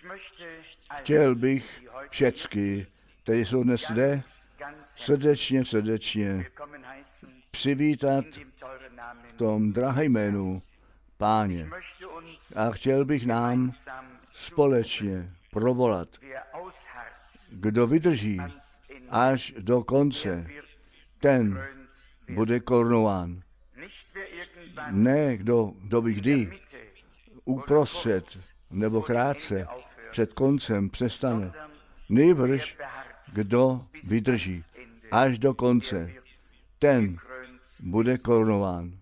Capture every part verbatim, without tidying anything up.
Chtěl bych všecky, kteří jsou dnes zde, srdečně, srdečně přivítat v tom drahém jménu Páně. A chtěl bych nám společně provolat, kdo vydrží až do konce, ten bude korunován. Ne kdo, kdo ví kdy, uprostřed nebo krátce před koncem přestane. Nejbrž kdo vydrží až do konce, ten bude korunován.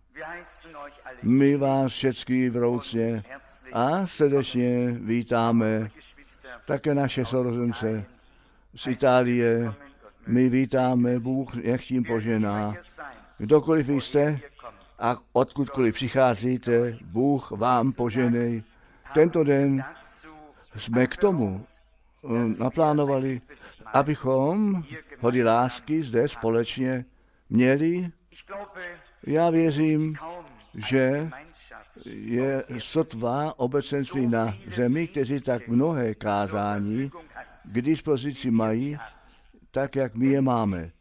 My vás všechny vroucně a srdečně vítáme také naše sourozence z Itálie. My vítáme, Bůh nech tím požená. Kdokoliv vy jste a odkudkoliv přicházíte, Bůh vám poženej. Tento den jsme k tomu naplánovali, abychom hody lásky zde společně měli. Já věřím, že je sotva obecenství na zemi, kteří tak mnohé kázání k dispozici mají, tak jak my je máme.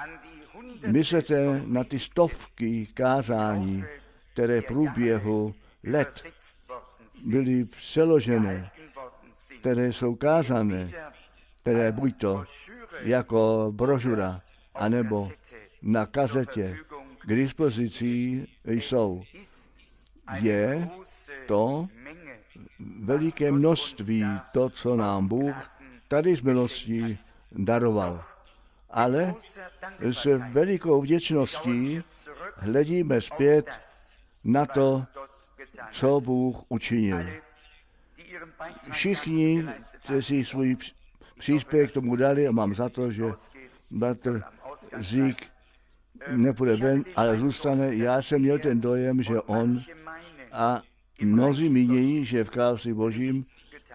Myslete na ty stovky kázání, které v průběhu let byly přeložené, které jsou kázané, které buď to jako brožura, anebo na kazetě k dispozici jsou. Je to veliké množství, to, co nám Bůh tady z milostí daroval. Ale s velikou vděčností hledíme zpět na to, co Bůh učinil. Všichni, kteří svůj příspěvek k tomu dali, a mám za to, že bratr Zík nepůjde ven, ale zůstane. Já jsem měl ten dojem, že on a mnozí mínějí, že v království Božím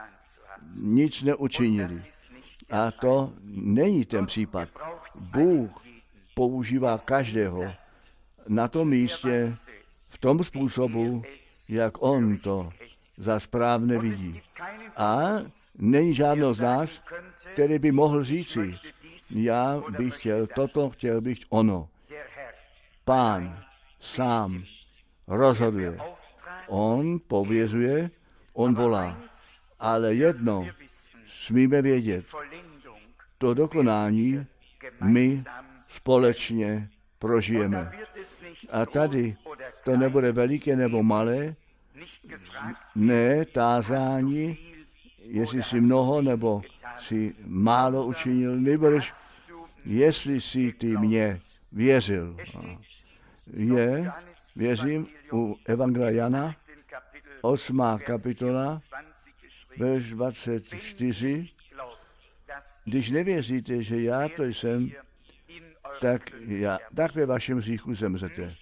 nic neučinili. A to není ten případ. Bůh používá každého na tom místě, v tom způsobu, jak on to za správné vidí. A není žádný z nás, který by mohl říci, já bych chtěl toto, chtěl bych ono. Pán sám rozhoduje. On pověřuje, on volá. Ale jedno smíme vědět, to dokonání my společně prožijeme. A tady to nebude veliké nebo malé, ne tázání, jestli si mnoho nebo si málo učinil, nebož jestli si ty mě věřil. Je, věřím, u Evangelia Jana, osmá kapitola, verš dvacet čtyři, když nevěříte, že já to jsem, tak, já, tak ve vašem hříchu zemřete.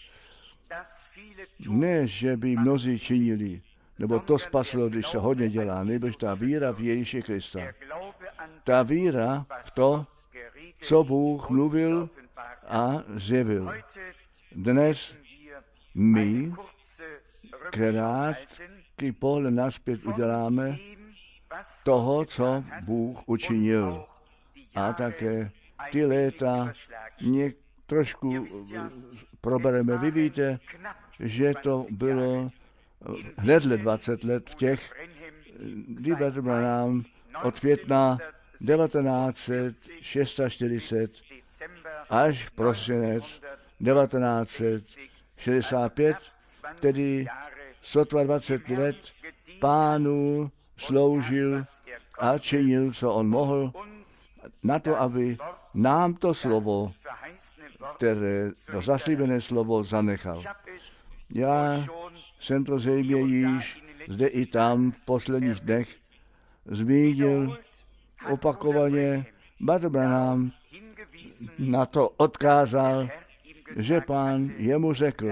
Ne, že by mnozí činili, nebo to spaslo, když se hodně dělá, nebož ta víra v Ježíše Krista. Ta víra v to, co Bůh mluvil a zjevil. Dnes my krátký pohled naspět uděláme toho, co Bůh učinil. A také ty léta něk trošku probereme. Vy víte, že to bylo hnedle dvacet let v těch, kdy Bratr Branham od května devatenáct set čtyřicet šest až v prosinec devatenáct set šedesát pět, tedy sotva dvacet let, Pánu sloužil a činil, co on mohl, na to, aby nám to slovo, které to zaslíbené slovo zanechal. Já jsem to zřejmě již zde i tam v posledních dnech zmínil opakovaně. Bratr Branham na to odkázal, že Pán jemu řekl,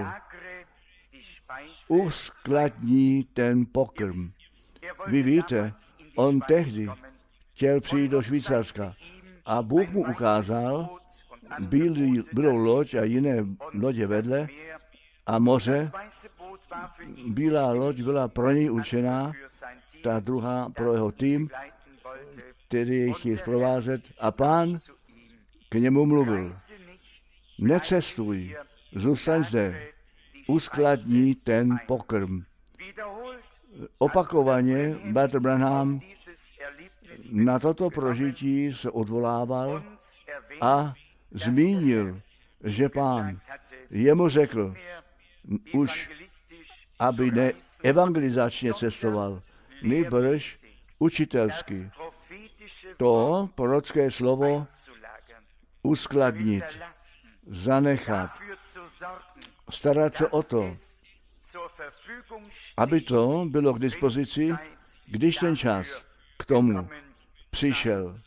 uskladní ten pokrm. Vy víte, on tehdy chtěl přijít do Švýcarska a Bůh mu ukázal, byly, bylo loď a jiné lodě vedle a moře. Bílá loď byla pro něj určená ta druhá pro jeho tým, který jej chtěl provázet. A Pán k němu mluvil: necestuj, zůstaň zde, uskladní ten pokrm. Opakovaně bratr Branham na toto prožití se odvolával a zmínil, že Pán jemu řekl, už aby ne evangelizačně cestoval, nýbrž učitelsky. To prorocké slovo uskladnit, zanechat, starat se o to, aby to bylo k dispozici, když ten čas k tomu přišel.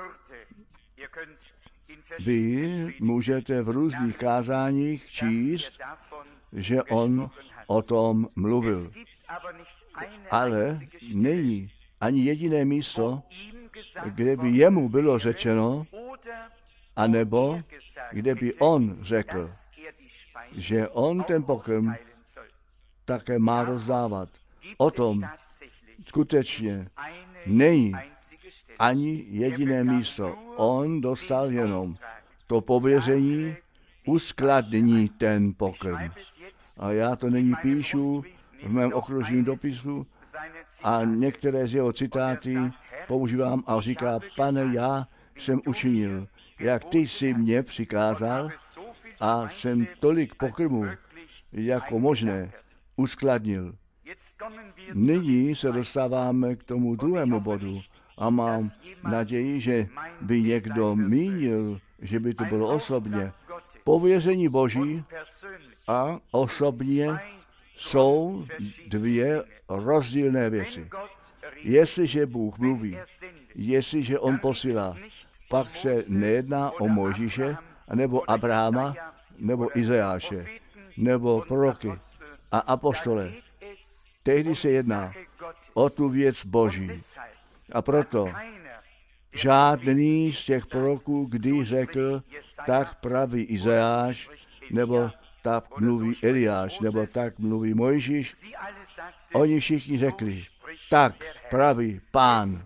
Vy můžete v různých kázáních číst, že on o tom mluvil. Ale není ani jediné místo, kde by jemu bylo řečeno, anebo kde by on řekl, že on ten pokrm také má rozdávat. O tom skutečně není ani jediné místo. On dostal jenom to pověření, uskladní ten pokrm. A já to nyní píšu v mém okružním dopisu a některé z jeho citáty používám a říká: Pane, já jsem učinil, jak ty jsi mě přikázal, a jsem tolik pokrmu, jako možné, uskladnil. Nyní se dostáváme k tomu druhému bodu a mám naději, že by někdo mínil, že by to bylo osobně. Pověření Boží a osobně jsou dvě rozdílné věci. Jestliže Bůh mluví, jestliže on posílá, pak se nejedná o Mojžíše, nebo Abrahama, nebo Izajáše, nebo proroky a apostole. Tehdy se jedná o tu věc Boží. A proto žádný z těch proroků, kdy řekl, tak praví Izajáš, nebo tak mluví Eliáš, nebo tak mluví Mojžíš, oni všichni řekli, tak praví Pán.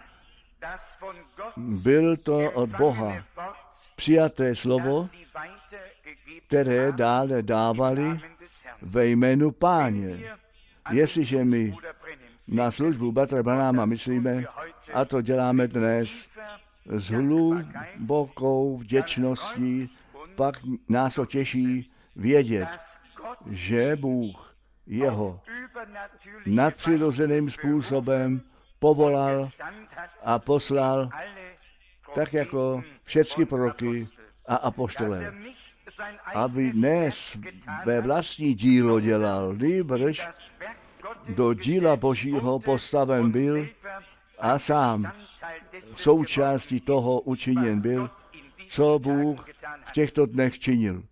Byl to od Boha přijaté slovo, které dále dávali ve jménu Páně. Jestliže my na službu bratra Branhama myslíme, a to děláme dnes s hlubokou vděčností, pak nás to těší vědět, že Bůh jeho nadpřirozeným způsobem povolal a poslal, tak jako všechny proroky a apoštole, aby ne své vlastní dílo dělal, nýbrž do díla Božího postaven byl a sám součástí toho učiněn byl, co Bůh v těchto dnech činil.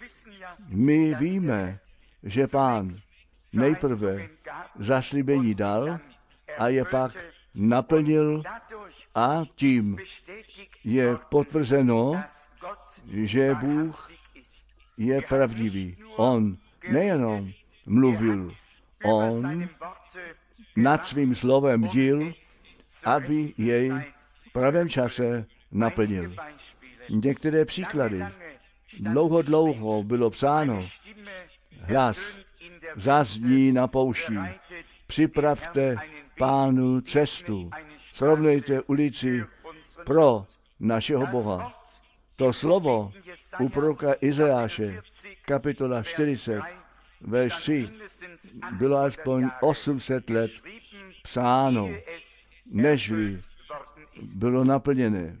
My víme, že Pán nejprve zaslíbení dal a je pak naplnil, a tím je potvrzeno, že Bůh je pravdivý. On nejenom mluvil, on nad svým slovem bdil, aby jej v pravém čase naplnil. Některé příklady. Dlouho, dlouho bylo psáno, hlas zazní na poušti, připravte Pánu cestu, srovnejte ulici pro našeho Boha. To slovo u proroka Izajáše, kapitola čtyřicet, verš tři, bylo aspoň osm set let psáno, nežli bylo naplněné.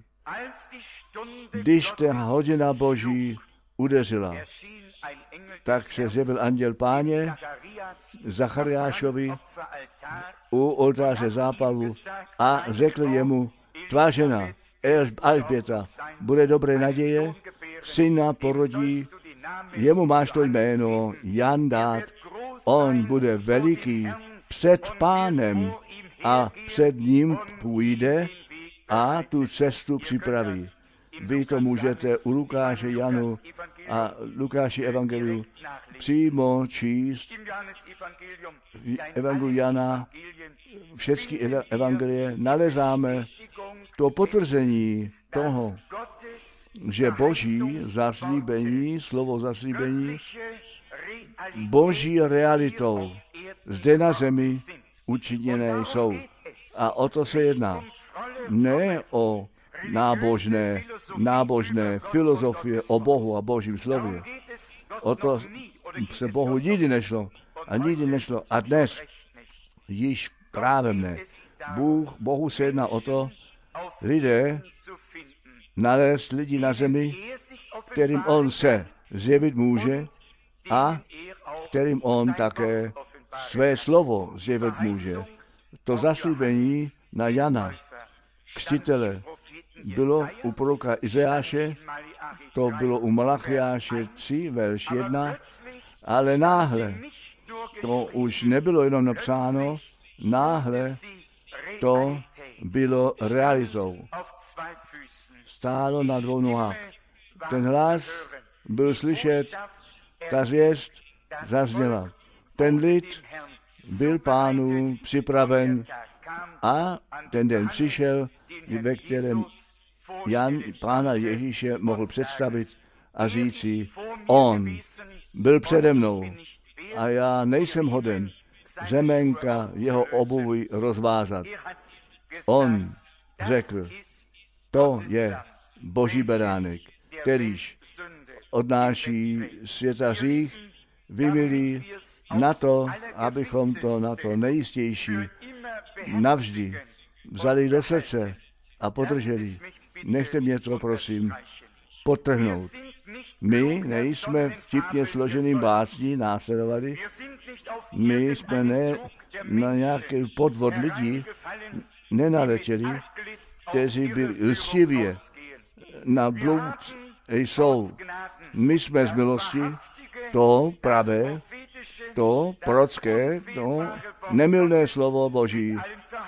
Když ta hodina Boží udeřila, tak se zjevil anděl Páně Zachariášovi u oltáře zápalu a řekl jemu, tvá žena Alžběta bude dobré naděje, syna porodí, jemu máš to jméno Jan dát, on bude veliký před Pánem a před ním půjde a tu cestu připraví. Vy to můžete u Lukáše, Janu a Lukáši evangeliu přímo číst. V evangeliu Jana, všechny evangelie nalezáme to potvrzení toho, že Boží zaslíbení, slovo zaslíbení, Boží realitou zde na zemi učiněné jsou. A o to se jedná. Ne o nábožné, nábožné filozofie o Bohu a Božím slově. O to se Bohu nikdy nešlo. A nikdy nešlo. A dnes již právem ne. Bůh, Bohu se jedná o to, lidé nalézt lidi na zemi, kterým on se zjevit může a kterým on také své slovo zjevit může. To zaslíbení na Jana, křtitele, bylo u proroka Izajáše, to bylo u Malachiáše tři, verš jedna, ale náhle, to už nebylo jenom napsáno, náhle to bylo realitou. Stálo na dvou nohách. Ten hlas byl slyšet, ta zvěst zazněla. Ten lid byl Pánu připraven a ten den přišel, ve kterém Jan Pána Ježíše mohl představit a říci, on byl přede mnou a já nejsem hoden řemenka jeho obuvi rozvázat. On řekl, to je Boží beránek, kterýž odnáší světa hřích, vymilí na to, abychom to na to nejistější navždy vzali do srdce a podrželi. Nechte mě to, prosím, podtrhnout. My nejsme vtipně složeným básní následovali, my jsme ne na nějaký podvod lidí nenaletěli, kteří byli lstivě na blud jsou. My jsme z milosti to pravé, to prorocké, to nemylné slovo Boží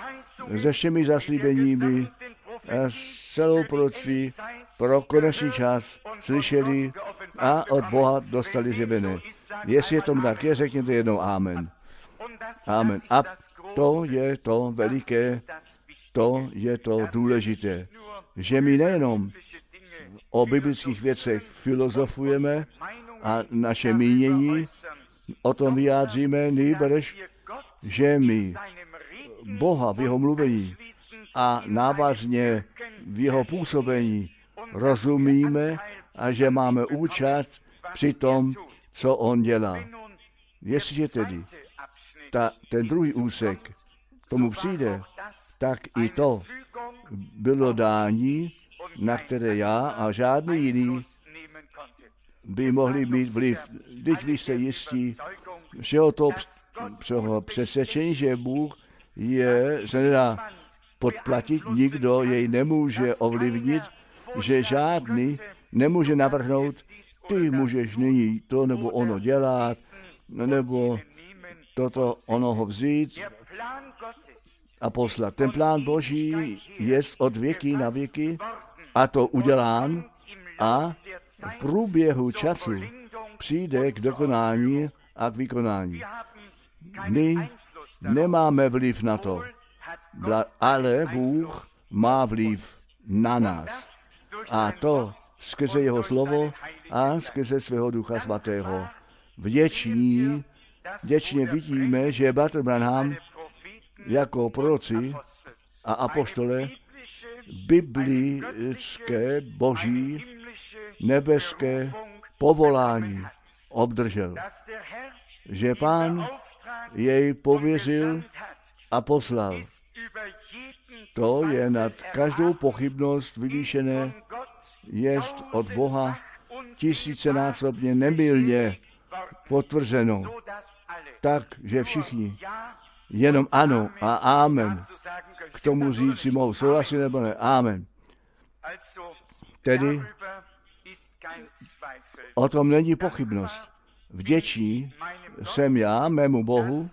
se všemi zaslíbeními a s celou proroctví pro konečný čas slyšeli a od Boha dostali zjevené. Jestli je tomu tak, je, řekněte jednou amen. Amen. A to je to veliké, to je to důležité, že my nejenom o biblických věcech filozofujeme a naše mínění o tom vyjádříme, nýbrž, že my Boha v jeho mluvení a návazně v jeho působení rozumíme a že máme účast při tom, co on dělá. Jestliže tedy ta, ten druhý úsek tomu přijde, tak i to bylo dání, na které já a žádný jiný by mohli mít vliv. Teď vy jste jistí všeho to přesvědčení, že Bůh je, se nedá podplatit, nikdo jej nemůže ovlivnit, že žádný nemůže navrhnout, ty můžeš nyní to nebo ono dělat, nebo toto onoho vzít a poslat. Ten plán Boží je od věky na věky a to udělán a v průběhu času přijde k dokonání a k vykonání. My nemáme vliv na to, ale Bůh má vliv na nás. A to skrze jeho slovo a skrze svého Ducha Svatého. Vděční, vděčně vidíme, že Bratr Branham jako proroci a apoštole biblické, boží, nebeské povolání obdržel. Že Pán jej pověřil a poslal. To je nad každou pochybnost vyvýšené, jest od Boha tisícenásobně nemylně potvrzeno. Tak, že všichni jenom ano a amen k tomu říci mohou souhlasit nebo ne. Amen. Tedy o tom není pochybnost. Vděčí jsem já mému Bohu,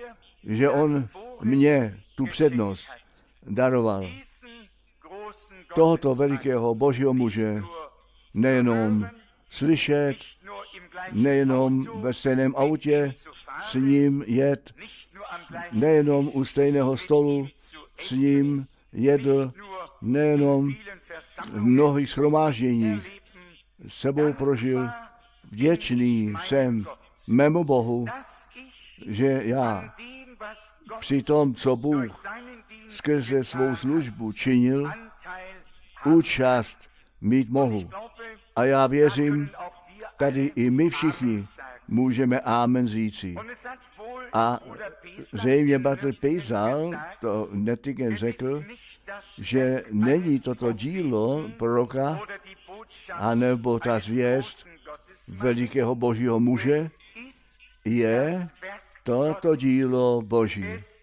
že on mě tu přednost daroval. tohoto velikého Božího muže nejenom slyšet, nejenom ve stejném autě s ním jet, nejenom u stejného stolu s ním jedl, nejenom v mnohých shromážděních s sebou prožil. Vděčný jsem mému Bohu, že já při tom, co Bůh skrze svou službu činil, účast mít mohu. A já věřím, tady i my všichni můžeme amen říci. A zřejmě bratr Pejsal to Netigen řekl, že není toto dílo proroka, anebo ta zvěst velikého Božího muže, je toto dílo Boží.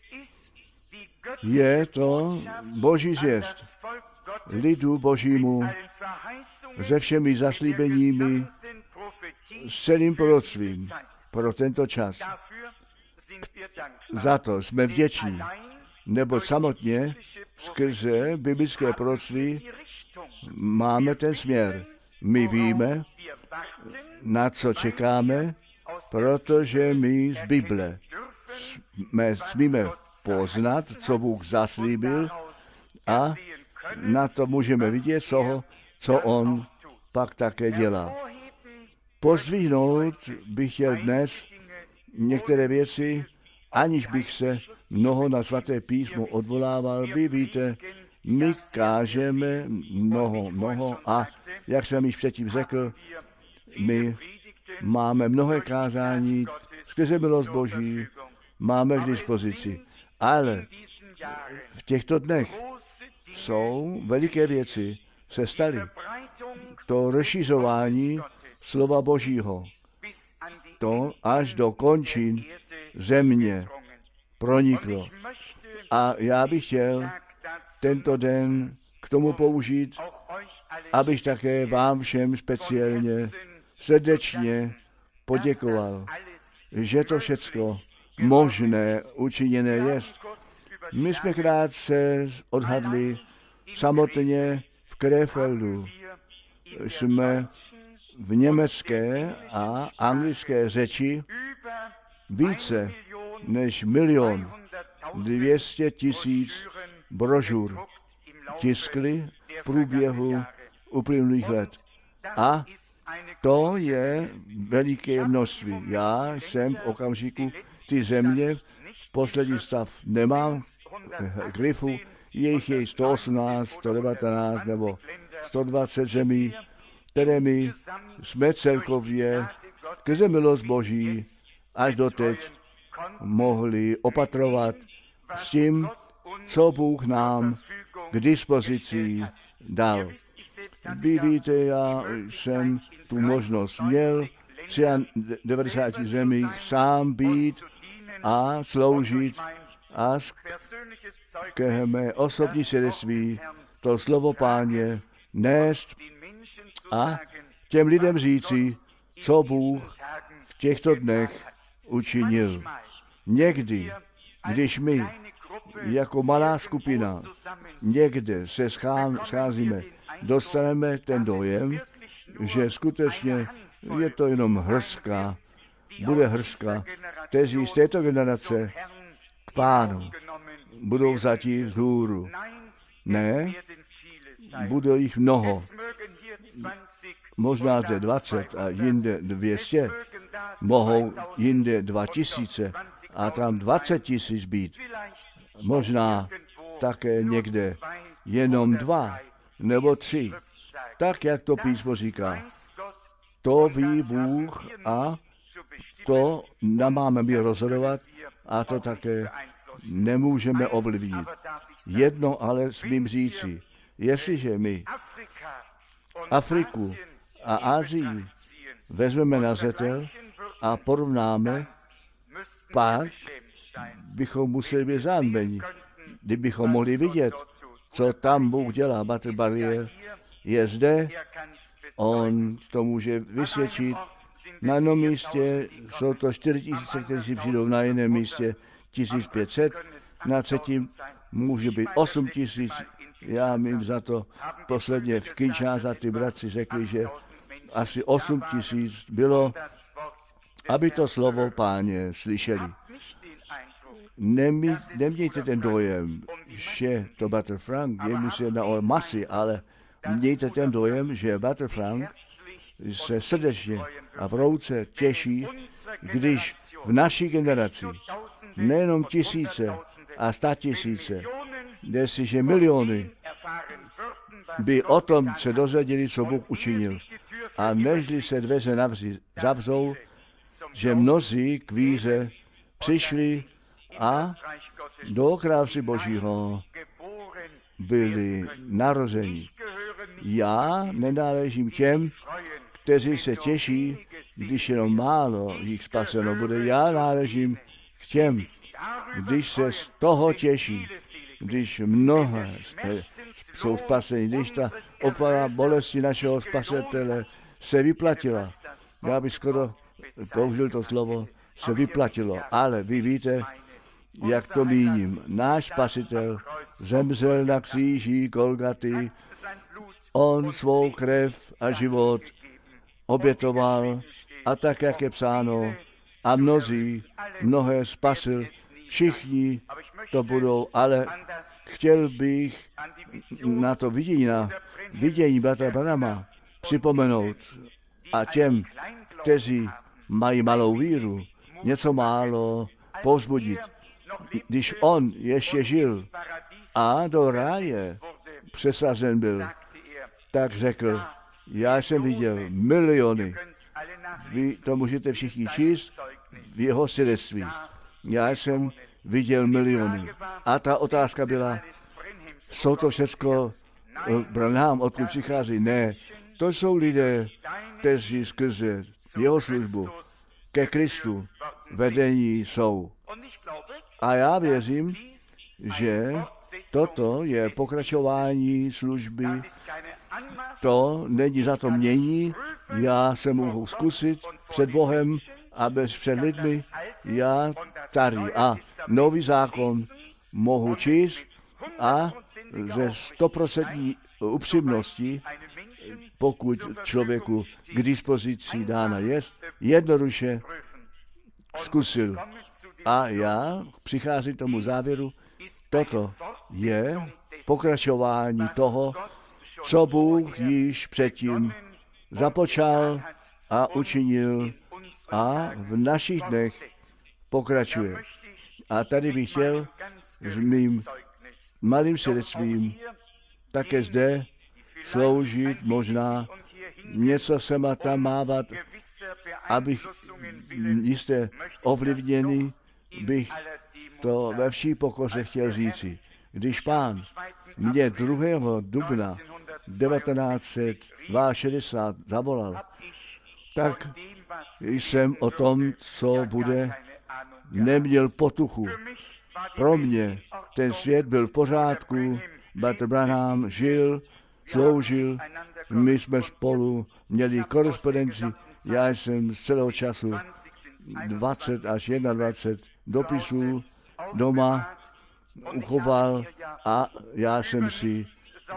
Je to Boží zvěst lidu Božímu se všemi zaslíbeními, s celým proroctvím pro tento čas. Za to jsme vděční, nebo samotně skrze biblické proroctví máme ten směr. My víme, na co čekáme, protože my z Bible jsme, smíme poznat, co Bůh zaslíbil, a na to můžeme vidět toho, co on pak také dělá. Pozdvihnout bych chtěl dnes některé věci, aniž bych se mnoho na svaté písmo odvolával. Vy víte, my kážeme mnoho, mnoho a jak jsem již předtím řekl, my máme mnohé kázání, skrze milost Boží máme k dispozici. Ale v těchto dnech jsou veliké věci, se staly. To rozšiřování slova Božího, to až do končin země proniklo. A já bych chtěl tento den k tomu použít, abych také vám všem speciálně srdečně poděkoval, že to všecko možné učiněné jest. My jsme krátce odhadli samotně v Krefeldu. Jsme v německé a anglické řeči více než milion dvě stě tisíc brožur tiskli v průběhu uplynulých let. A to je veliké množství. Já jsem v okamžiku ty země, poslední stav nemám glyfu, jejich je sto osmnáct, sto devatenáct nebo sto dvacet zemí, které my jsme celkově skrze milost Boží až doteď mohli opatrovat s tím, co Bůh nám k dispozici dal. Vy víte, já jsem tu možnost měl v devadesát třech zemích sám být a sloužit a ke mé osobní svědectví to slovo Páně nést a těm lidem říci, co Bůh v těchto dnech učinil. Někdy, když my jako malá skupina někde se scházíme, dostaneme ten dojem, že skutečně je to jenom hrstka, bude hrstka, kteří z této generace k Pánu budou vzati vzhůru. Ne, bude jich mnoho. Možná zde dvacet a jinde dvě stě. Mohou jinde dva tisíce a tam dvacet tisíc být. Možná také někde jenom dva nebo tři. Tak, jak to písmo říká. To ví Bůh a to nemáme my rozhodovat a to také nemůžeme ovlivnit. Jedno ale smím říci, jestliže my Afriku a Asii vezmeme na zřetel a porovnáme, pak bychom museli být zanbeni. Kdybychom mohli vidět, co tam Bůh dělá, Bratr Barier je zde, on to může vysvědčit. Na jednom místě jsou to čtyři tisíce, kteří přijdou, na jiném místě tisíc pět set, na třetím může být osm tisíc, Já mím za to posledně v Kinshasa ty bratři řekli, že asi osm tisíc bylo, aby to slovo Páně slyšeli. Nemí, nemějte ten dojem, že to Bratr Frank, jemu se jedná o masy, ale mějte ten dojem, že Bratr Frank se srdečně a vrouce těší, když v naší generaci nejenom tisíce a sta tisíce, jestliže miliony by o tom se dozvěděli, co Bůh učinil. A nežli se dveře navři, zavřou, že mnozí k víře přišli a do království Božího byli narozeni. Já nenáležím těm, kteří se těší, když jenom málo jich spaseno bude. Já náležím k těm, když se z toho těší, když mnohé jsou spaseni, když ta opora bolesti našeho spasitele se vyplatila. Já bych skoro použil to slovo, se vyplatilo, ale vy víte, jak to míním. Náš spasitel zemřel na kříži Golgaty, on svou krev a život obětoval a tak, jak je psáno, a mnozí, mnohé spasil, všichni to budou, ale chtěl bych na to vidění, na vidění bratra Branhama připomenout a těm, kteří mají malou víru, něco málo povzbudit. Když on ještě žil a do ráje přesazen byl, tak řekl, já jsem viděl miliony. Vy to můžete všichni číst v jeho svědectví. Já jsem viděl miliony. A ta otázka byla, jsou to všechno Branham, odkud přichází? Ne, to jsou lidé, kteří skrze jeho službu ke Kristu vedení jsou. A já věřím, že toto je pokračování služby. To není za to mění. Já se mohu zkusit před Bohem a bez před lidmi. Já starý a nový zákon mohu číst a ze stoprocentní upřímností, pokud člověku k dispozici dána je, jednoduše zkusil. A já přicházím k tomu závěru, toto je pokračování toho, co Bůh již předtím započal a učinil a v našich dnech pokračuje. A tady bych chtěl s mým malým svědectvím také zde sloužit, možná něco sem a tam mávat, abych jisté ovlivněný bych to ve vší pokoře chtěl říci. Když Pán mě druhého dubna devatenáct set šedesát dva zavolal, tak jsem o tom, co bude, neměl potuchu. Pro mě ten svět byl v pořádku, Bratr Branham žil, sloužil, my jsme spolu měli korespondenci, já jsem z celého času dvacet až dvacet jedna dopisů doma uchoval a já jsem si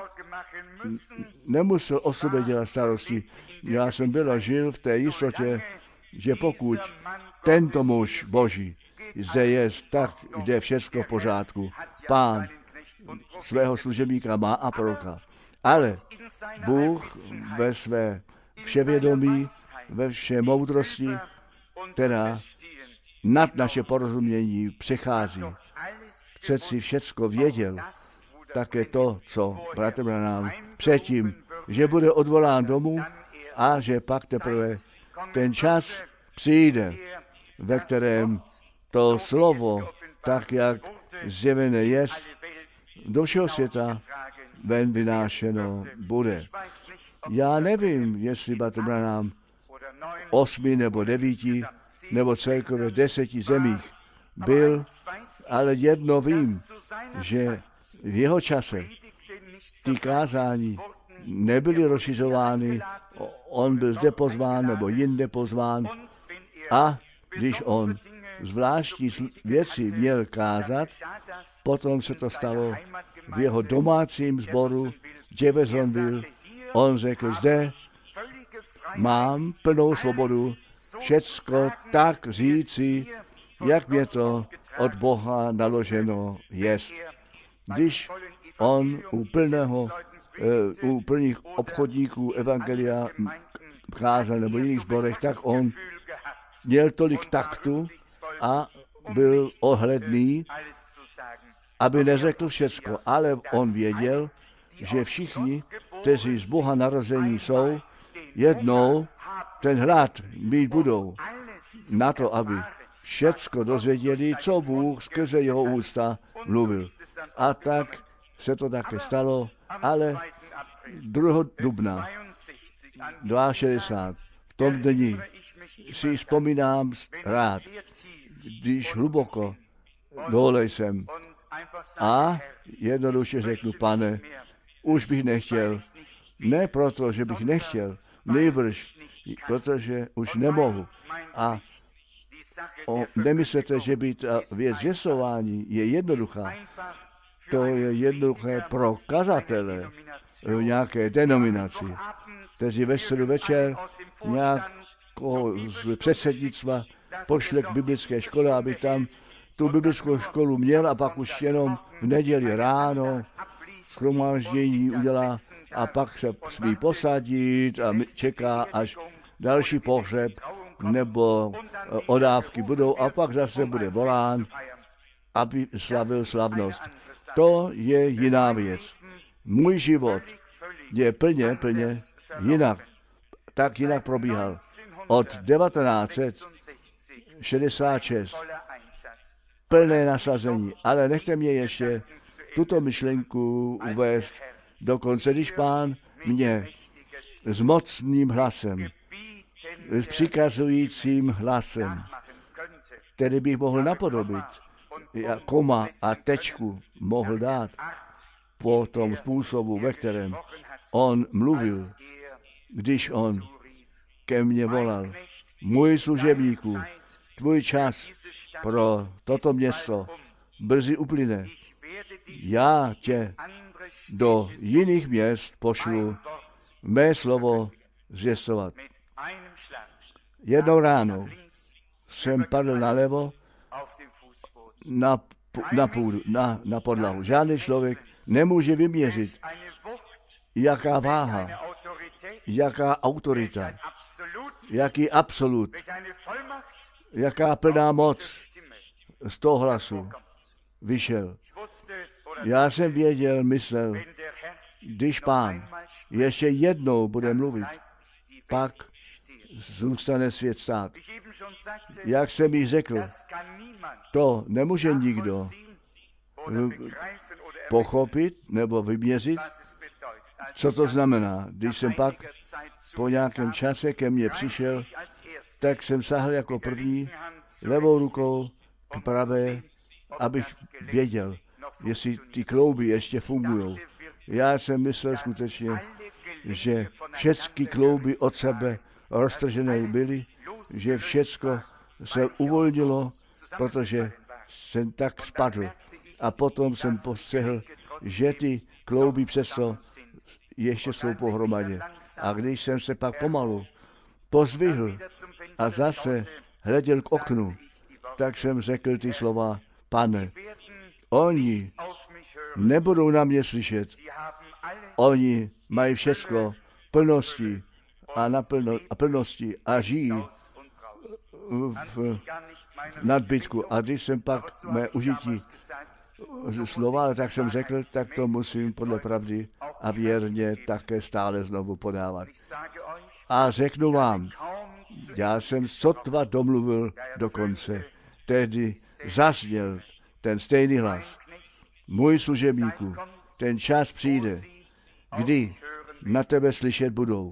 nemusel o sobě dělat starosti. Já jsem byl a žil v té jistotě, že pokud tento muž Boží zde je, tak jde všechno v pořádku. Pán svého služebníka má a proroka. Ale Bůh ve své vševědomí, ve vše moudrosti, která nad naše porozumění přechází. Přeci všecko věděl, také to, co bratr Branham předtím, že bude odvolán domů a že pak teprve ten čas přijde, ve kterém to slovo, tak jak zjevené je, do všeho světa ven vynášeno bude. Já nevím, jestli bratr Branham osmi nebo devíti nebo celkově deseti zemích byl, ale jedno vím, že v jeho čase ty kázání nebyly rozšiřovány, on byl zde pozván nebo jinde pozván a když on zvláštní věci měl kázat, potom se to stalo v jeho domácím sboru Jeffersonville. On řekl, zde mám plnou svobodu všecko tak říci, jak mě to od Boha naloženo jest. Když on u plného, u plných obchodníků evangelia kázal nebo jiných sborech, tak on měl tolik taktu a byl ohledný, aby neřekl všecko, ale on věděl, že všichni, kteří z Boha narození jsou, jednou ten hlad mít budou na to, aby všecko dozvěděli, co Bůh skrze jeho ústa mluvil. A tak se to také stalo, ale druhého dubna šedesát dva v tom dni si vzpomínám rád, když hluboko dole jsem a jednoduše řeknu, Pane, už bych nechtěl, ne proto, že bych nechtěl, nejbrž, protože už nemohu. A o, nemyslete, že by ta věc zvěstování je jednoduchá. To je jednoduché pro kazatele v nějaké denominaci, kteří ve středu večer nějakého z předsednictva pošle k biblické škole, aby tam tu biblickou školu měl a pak už jenom v neděli ráno shromáždění udělá a pak se smí posadit a čeká, až další pohřeb nebo odávky budou a pak zase bude volán, aby slavil slavnost. To je jiná věc. Můj život je plně, plně jinak, tak jinak probíhal. Od devatenáct set šedesát šest plné nasazení, ale nechte mě ještě tuto myšlenku uvést dokonce, když Pán mě s mocným hlasem, s přikazujícím hlasem, který bych mohl napodobit, koma a tečku mohl dát po tom způsobu, ve kterém on mluvil, když on ke mně volal. Můj služebníku, tvůj čas pro toto město brzy uplyne. Já tě do jiných měst pošlu mé slovo zvěstovat. Jednou ráno jsem padl nalevo na, na půdu, na, na podlahu. Žádný člověk nemůže vyměřit, jaká váha, jaká autorita, jaký absolut, jaká plná moc z toho hlasu vyšel. Já jsem věděl, myslel, když Pán ještě jednou bude mluvit, pak zůstane svět stát. Jak jsem již řekl, to nemůže nikdo pochopit nebo vyměřit, co to znamená. Když jsem pak po nějakém čase ke mně přišel, tak jsem sahl jako první levou rukou k pravé, abych věděl, jestli ty klouby ještě fungují. Já jsem myslel skutečně, že všechny klouby od sebe roztržené byly, že všecko se uvolnilo, protože jsem tak spadl. A potom jsem postřehl, že ty klouby přesto ještě jsou pohromadě. A když jsem se pak pomalu pozvihl a zase hleděl k oknu, tak jsem řekl ty slova, Pane, oni nebudou na mě slyšet. Oni mají všecko plnosti a, naplno, a plnosti a žijí v, v nadbytku. A když jsem pak mé užití slova, tak jsem řekl, tak to musím podle pravdy a věrně také stále znovu podávat. A řeknu vám, já jsem sotva domluvil do konce. Tehdy zazněl ten stejný hlas. Můj služebníku, ten čas přijde, kdy na tebe slyšet budou.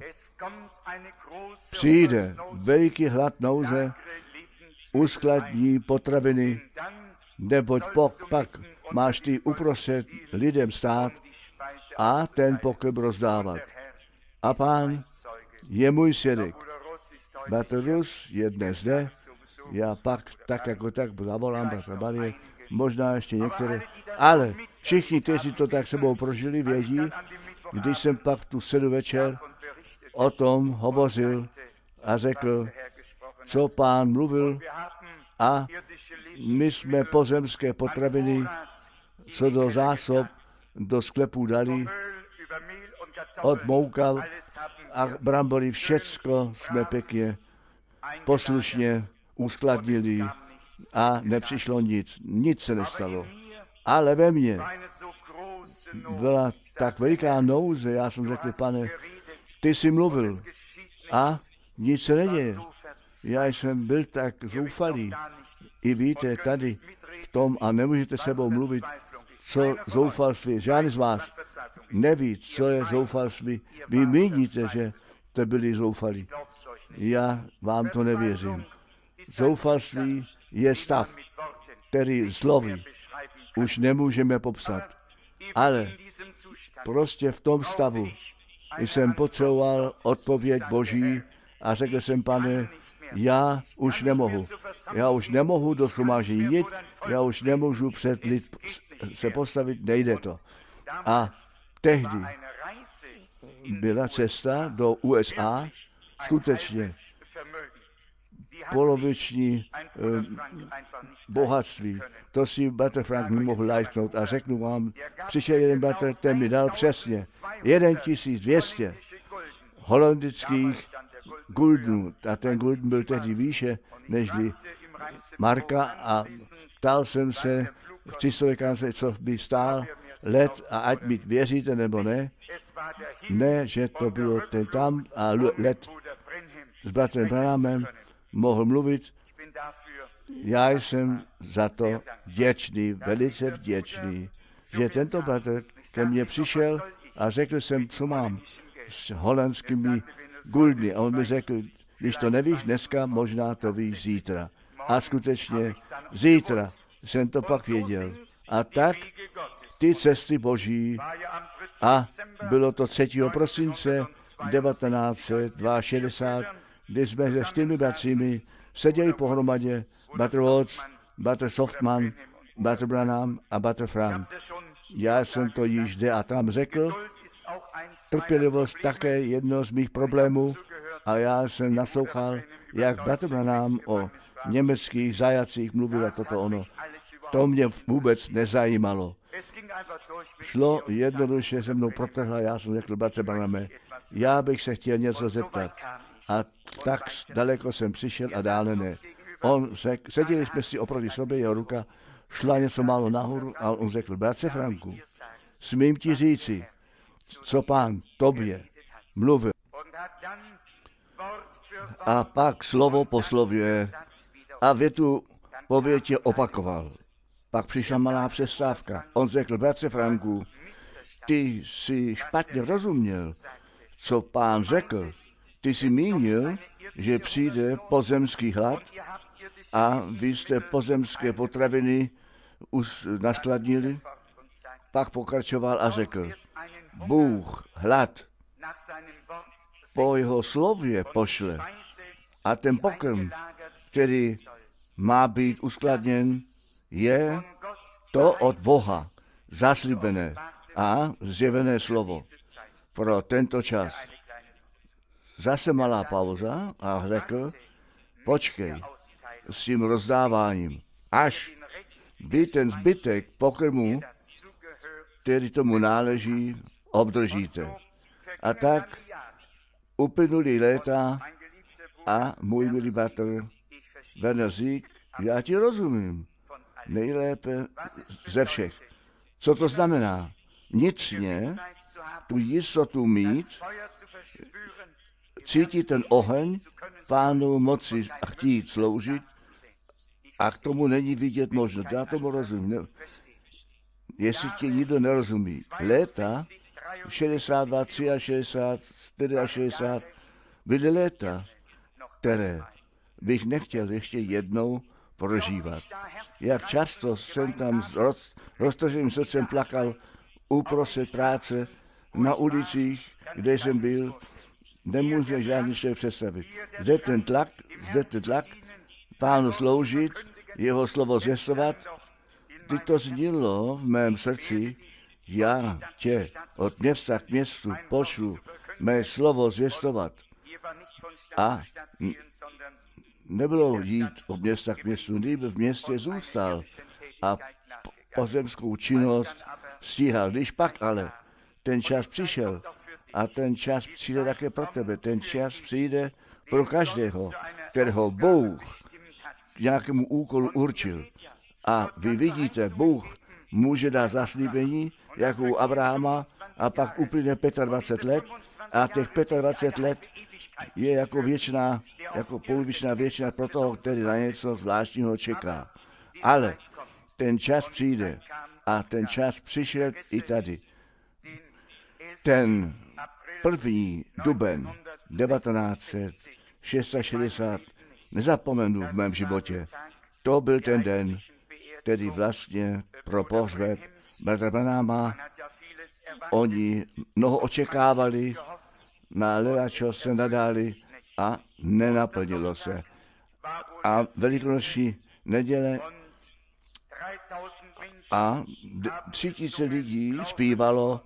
Přijde veliký hlad nouze, uskladní potraviny, neboť pok, pak máš ty uprostřed lidem stát a ten pokrm rozdávat. A Pán je můj svědek. Bratr Rus je dnes zde, já pak tak jako tak zavolám bratra Marie, možná ještě některé, ale všichni, kteří to tak sebou prožili, vědí, když jsem pak tu středu večer o tom hovořil a řekl, co Pán mluvil, a my jsme pozemské potraviny, co do zásob, do sklepů dali, od mouka a brambory, všecko jsme pěkně, poslušně uskladnili a nepřišlo nic. Nic se nestalo. Ale ve mně byla tak veliká nouze, já jsem řekl, Pane, ty jsi mluvil a nic se neděje. Já jsem byl tak zoufalý. I víte, tady v tom, a nemůžete sebou mluvit, co zoufalství. Žádný z vás neví, co je zoufalství. Vy míníte, že jste byli zoufalí. Já vám to nevěřím. Zoufalství je stav, který slovy už nemůžeme popsat. Ale prostě v tom stavu jsem potřeboval odpověď Boží a řekl jsem, Pane, já už nemohu. Já už nemohu do shromáždění jít, já už nemůžu před lid se postavit, nejde to. A tehdy byla cesta do U S A, skutečně poloviční eh, bohatství. To si bratr Frank nemohl lajknout a řeknu vám, přišel jeden bratr, ten mi dal přesně jeden tisíc dvě stě holandických guldnů. A ten gulden byl tehdy výše nežli marka a ptal jsem se v Cistové kanceláři, co by stál let a ať mi věříte nebo ne. Ne, že to bylo ten tam a let s bratrem Branhamem mohl mluvit. Já jsem za to vděčný, velice vděčný, že tento bratr ke mně přišel a řekl jsem, co mám s holandskými guldny. A on mi řekl, když to nevíš dneska, možná to víš zítra. A skutečně zítra jsem to pak věděl. A tak ty cesty Boží, a bylo to třetího prosince devatenáct set šedesát dva, kdy jsme se čtyřmi bratřími seděli pohromadě, bratr Watts, bratr Softman, bratr Branham a bratr Frank. Já jsem to již zde a tam řekl, trpělivost také jedno z mých problémů a já jsem naslouchal, jak bratr Branham o německých zajacích mluvil a toto ono. To mě vůbec nezajímalo. Šlo jednoduše se mnou protrhla, já jsem řekl, bratře Branhame, já bych se chtěl něco zeptat. A tak daleko jsem přišel a dále ne. On řekl, seděli jsme si oproti sobě, jeho ruka šla něco málo nahoru a on řekl, bratře Franku, smím ti říci, co Pán tobě mluvil. A pak slovo po slově a větu po větě opakoval. Pak přišla malá přestávka. On řekl, bratře Franku, ty jsi špatně rozuměl, co Pán řekl. Ty jsi mínil, že přijde pozemský hlad a vy jste pozemské potraviny už naskladnili. Pak pokračoval a řekl, Bůh hlad po jeho slově pošle a ten pokrm, který má být uskladněn, je to od Boha zaslíbené a zjevené slovo pro tento čas. Zase malá pauza a řekl, počkej s tím rozdáváním, až vy ten zbytek pokrmu, který tomu náleží, obdržíte. A tak uplynulý léta a můj milý bratr Werner Sieg, já ti rozumím nejlépe ze všech. Co to znamená? Vnitřně tu jistotu mít, cítit ten oheň, Pánu moci a chtít sloužit a k tomu není vidět možnost. Já tomu rozumím. Jestli ti nikdo nerozumí. Léta šedesát dva, šedesát tři, šedesát čtyři byly léta, které bych nechtěl ještě jednou prožívat. Jak často jsem tam s roz, roztrženým srdcem plakal uprostřed práce, na ulicích, kde jsem byl, nemůže žádný člověk představit. Zde ten tlak, zde ten tlak, Pánu sloužit, jeho slovo zvěstovat, Kdy to znělo v mém srdci, já tě od města k městu pošlu mé slovo zvěstovat. A nebylo jít od města k městu, nýbrž v městě zůstal a pozemskou činnost stíhal. Když pak ale ten čas přišel, a ten čas přijde také pro tebe, ten čas přijde pro každého, kterého Bůh k nějakému úkolu určil. A vy vidíte, Bůh může dát zaslíbení, jako u Abrahama, a pak uplyne dvacet pět let, a těch dvacet pět let je jako věčná, jako polovičná věčná pro toho, který na něco zvláštního čeká. Ale ten čas přijde a ten čas přišel i tady. Ten první duben devatenáct set šedesát šest nezapomenu v mém životě. To byl ten den, který vlastně pro pohřeb bratra Branhama, oni mnoho očekávali, na lelačo se nadali a nenaplnilo se. A velikonoční neděle a tři tisíce lidí zpívalo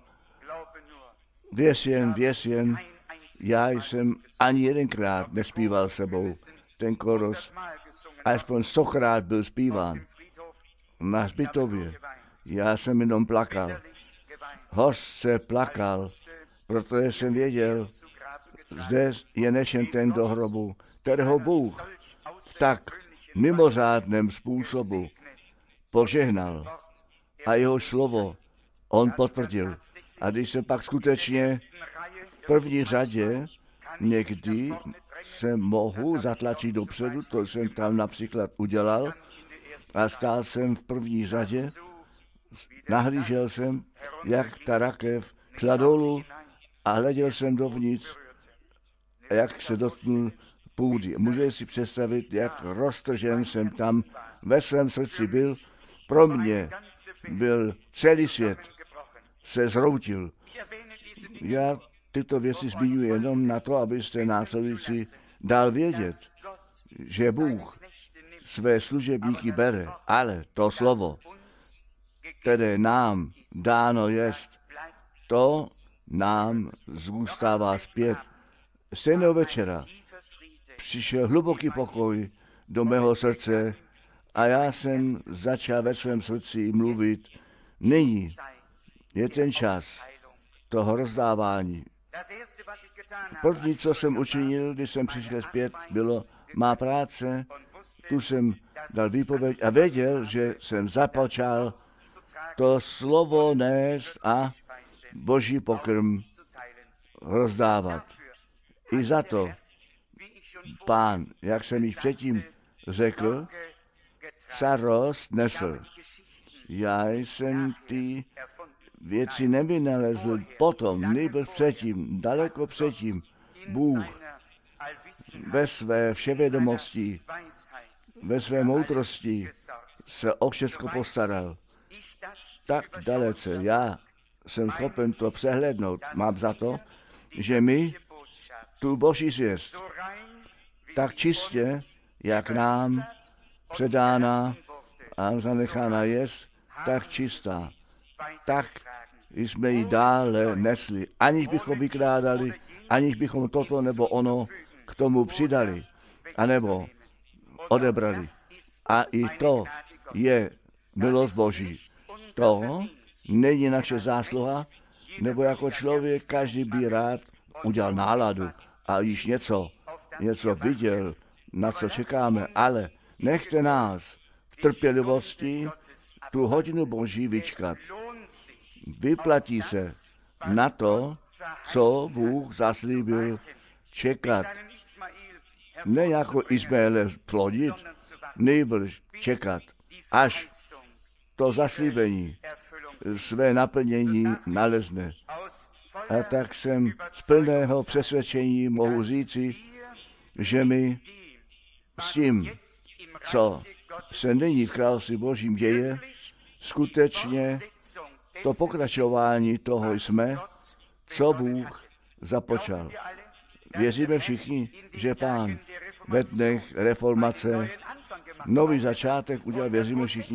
věř jen, věř jen. Já jsem ani jedenkrát nespíval sebou ten chorus, alespoň stokrát byl zpíván na hřbitově. Já jsem jenom plakal. Hořce plakal, protože jsem věděl, zde je nešen ten do hrobu, kterého Bůh v tak mimořádném způsobu požehnal a jeho slovo on potvrdil. A když jsem pak skutečně v první řadě někdy se mohu zatlačit dopředu, to jsem tam například udělal, a stál jsem v první řadě, nahlížel jsem, jak ta rakev šla dolů a hleděl jsem dovnitř, jak se dotknul půdy. Můžete si představit, jak roztržen jsem tam ve svém srdci byl. Pro mě byl celý svět, se zroutil. Já tyto věci zmiňuji jenom na to, abyste následující dal vědět, že Bůh své služebníky bere, ale to slovo, které nám dáno jest, to nám zůstává zpět. Stejného večera přišel hluboký pokoj do mého srdce a já jsem začal ve svém srdci mluvit, nyní je ten čas toho rozdávání. První, co jsem učinil, když jsem přišel zpět, bylo má práce, tu jsem dal výpověď a věděl, že jsem započal to slovo nést a boží pokrm rozdávat. I za to Pán, jak jsem již předtím řekl, starost nesl. Já jsem ty věci nevynalezl potom, nejbrž předtím, daleko předtím. Bůh ve své vševědomosti, ve své moudrosti se o všechno postaral. Tak dalece já jsem schopen to přehlédnout. Mám za to, že my tu boží zvěst tak čistě, jak nám předána a zanechána jest, tak čistá. Tak jsme ji dále nesli, aniž bychom vykládali, aniž bychom toto nebo ono k tomu přidali, anebo odebrali. A i to je milost Boží. To není naše zásluha, nebo jako člověk každý by rád udělal náladu a již něco, něco viděl, na co čekáme, ale nechte nás v trpělivosti tu hodinu Boží vyčkat. Vyplatí se na to, co Bůh zaslíbil, čekat. Ne jako Izmaele plodit, nejbrž čekat, až to zaslíbení své naplnění nalezne. A tak jsem z plného přesvědčení mohu říci, že my s tím, co se nyní v království Božím děje, skutečně to pokračování toho jsme, co Bůh započal. Věříme všichni, že Pán ve dnech reformace nový začátek udělal, věříme všichni.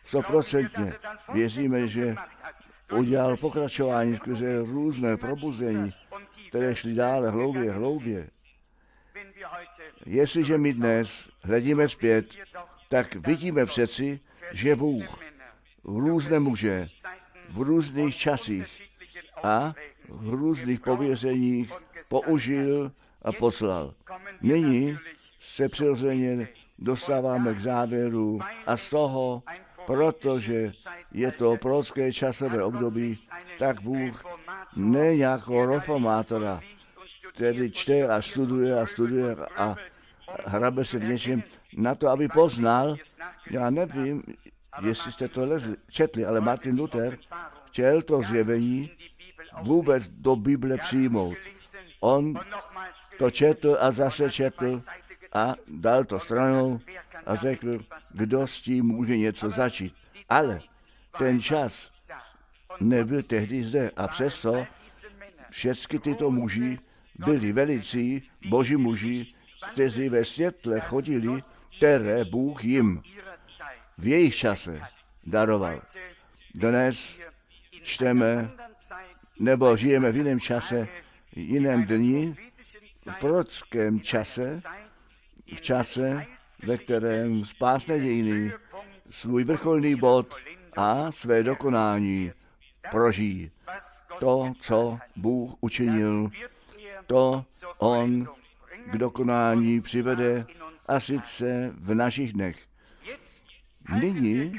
stoprocentně věříme, že udělal pokračování skrze různé probuzení, které šly dále, hloubě, hloubě. Jestliže my dnes hledíme zpět, tak vidíme přeci, že Bůh různé muže v různých časích a v různých pověřeních použil a poslal. Nyní se přirozeně dostáváme k závěru a z toho, protože je to prorocké časové období, tak Bůh ne jako reformátora, který čte a studuje a studuje a hrabe se v něčem na to, aby poznal. Já nevím, jestli jste to lezli, četli, ale Martin Luther chtěl to zjevení vůbec do Bible přijmout. On to četl a zase četl a dal to stranou a řekl, kdo s tím může něco začít. Ale ten čas nebyl tehdy zde a přesto všechny tyto muži byli velicí boží muži, kteří ve světle chodili, které Bůh jim v jejich čase daroval. Dnes čteme, nebo žijeme v jiném čase, jiném dni, v prorockém čase, v čase, ve kterém spásné dějiny svůj vrcholný bod a své dokonání prožijí. To, co Bůh učinil, to on k dokonání přivede a sice v našich dnech. Nyní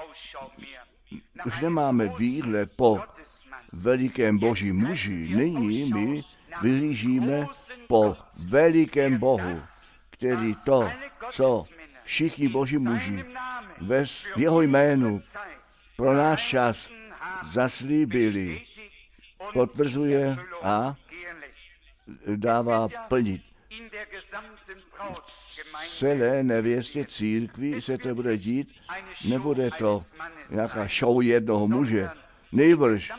už nemáme výhled po velikém božím muži. Nyní my vyhlížíme po velikém Bohu, který to, co všichni boží muži ve jeho jménu pro náš čas zaslíbili, potvrzuje a dává plnit. V celé nevěstě církvi se to bude dít, nebude to nějaká show jednoho muže. Nejbrž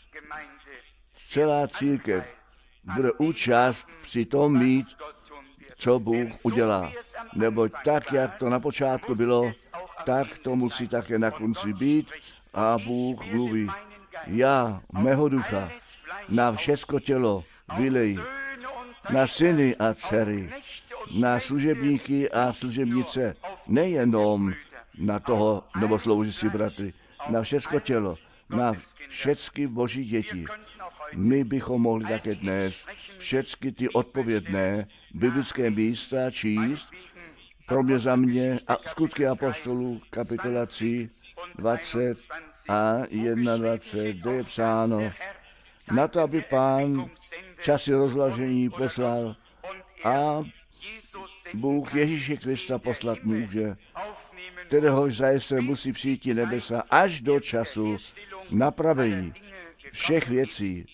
celá církev bude účast při tom mít, co Bůh udělá. Neboť tak, jak to na počátku bylo, tak to musí také na konci být a Bůh mluví, já mého ducha na všecko tělo vylej, na syny a dcery, na služebníky a služebnice, nejenom na toho novosloužící bratry, na všecko tělo, na všechny boží děti. My bychom mohli také dnes všechny ty odpovědné biblické místa číst, pro mě za mě a skutky apoštolů, kapitola tři, dvacet a dvacet jedna, kde je psáno, na to, aby Pán časy rozlažení poslal a Bůh Ježíše Krista poslat může, kteréhož zajisté musí přijít nebesa až do času napravení všech věcí,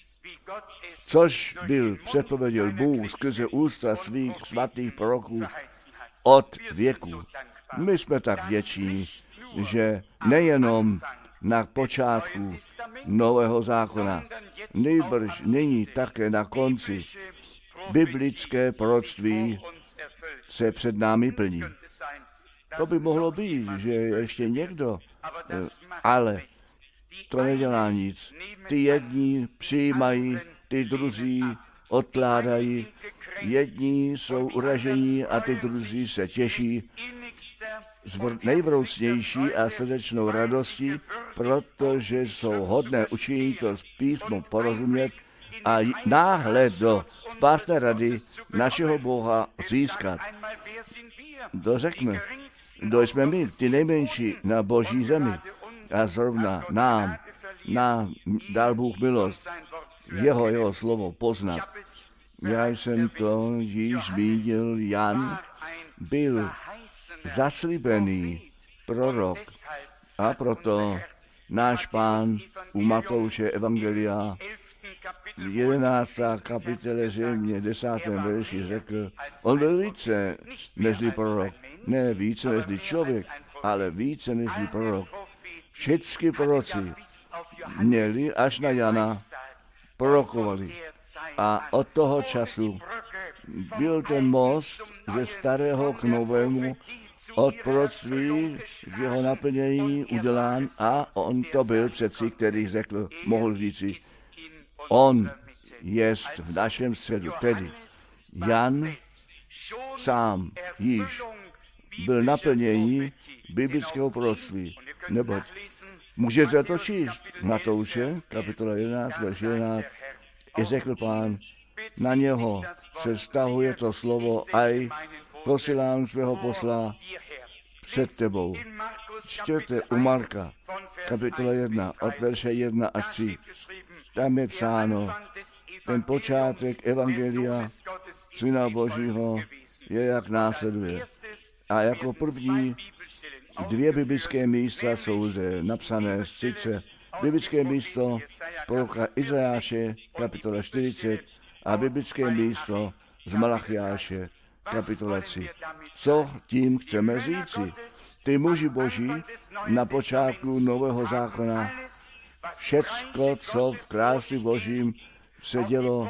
což byl předpověděl Bůh skrze ústa svých svatých proroků od věku. My jsme tak vděční, že nejenom na počátku Nového zákona, nejbrž nyní také na konci biblické proroctví se před námi plní. To by mohlo být, že ještě někdo, ale to nedělá nic. Ty jedni přijímají, ty druzí odkládají, jedni jsou uražení a ty druzí se těší s nejvroucnější a srdečnou radostí, protože jsou hodné učinit to písmo porozumět a náhled do spásné rady našeho Boha získat. Kdo řekne, kdo jsme my, ty nejmenší na boží zemi, a zrovna nám, nám dal Bůh milost, jeho, jeho slovo poznat. Já jsem to již zmínil, Jan byl zaslíbený prorok a proto náš Pán u Matouše Evangelia v jedenácté kapitole zřejmě desátém verši řekl, on byl více nežli prorok, ne více nežli člověk, ale více nežli prorok. Všechny proroci měli až na Jana prorokovali. A od toho času byl ten most ze starého k novému od proroctví k jeho naplnění udělán a on to byl přeci, který řekl, mohl říci, on jest v našem středu. Tedy Jan sám již byl naplnění biblického proroctví, neboť můžete to číst. Matouše, kapitola jedenáct, verš jedenáct, i řekl Pán, na něho se vztahuje to slovo, aj posílám svého posla před tebou. Čtěte u Marka, kapitola jedna, od verše jedna až tři. Tam je psáno, ten počátek evangelia Syna Božího je, jak následuje. A jako první dvě biblické místa jsou zde napsané, sice biblické místo proroka Izajáše, kapitola čtyřicet, a biblické místo z Malachiáše, kapitola tři. Co tím chceme říci? Ty muži Boží na počátku Nového zákona, všecko, co v království Božím se dělo,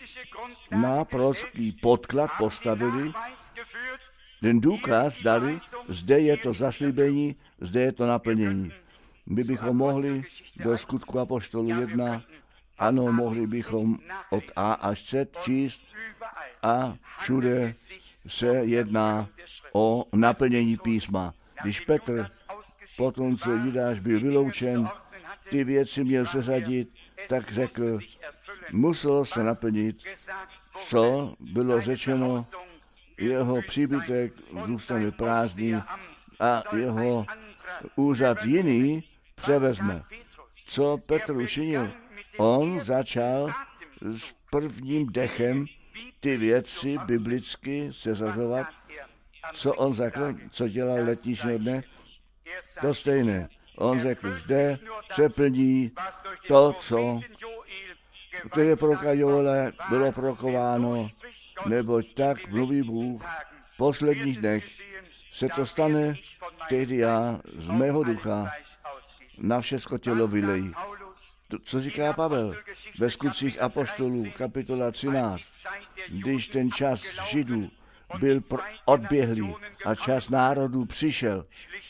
na prorocký podklad postavili, ten důkaz dali, zde je to zaslíbení, zde je to naplnění. My bychom mohli do Skutku apoštolů jedna, ano, mohli bychom od A až Z číst a všude se jedná o naplnění písma. Když Petr, potom co Judáš byl vyloučen, ty věci měl seřadit, tak řekl, muselo se naplnit, co bylo řečeno, jeho příbytek zůstane prázdný a jeho úřad jiný převezme. Co Petr učinil? On začal s prvním dechem ty věci biblicky seřazovat. Co on řekl, co dělal letničního dne? To stejné. On řekl, zde se plní to, co které proroka Joele bylo prorokováno, neboť tak mluví Bůh, v posledních dnech se to stane, tehdy já z mého ducha na všecko tělo vylejí. To, co říká Pavel ve Skutcích apoštolů, kapitola třináct, když ten čas Židů byl odběhlý a čas národů přišel,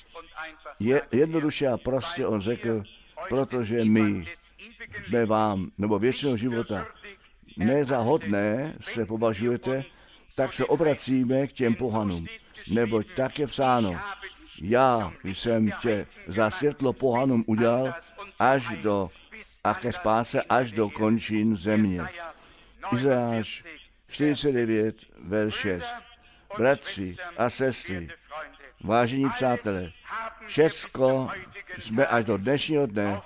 je jednoduše a prostě on řekl, protože my jsme vám, nebo většinou života, ne za hodné se považujete, tak se obracíme k těm pohanům. Neboť tak je psáno, já jsem tě za světlo pohanům udělal až do, a ke spáse až do končin země. Izajáš čtyřicet devět, verš šest. Bratři a sestry, vážení přátelé, všecko jsme až do dnešního dne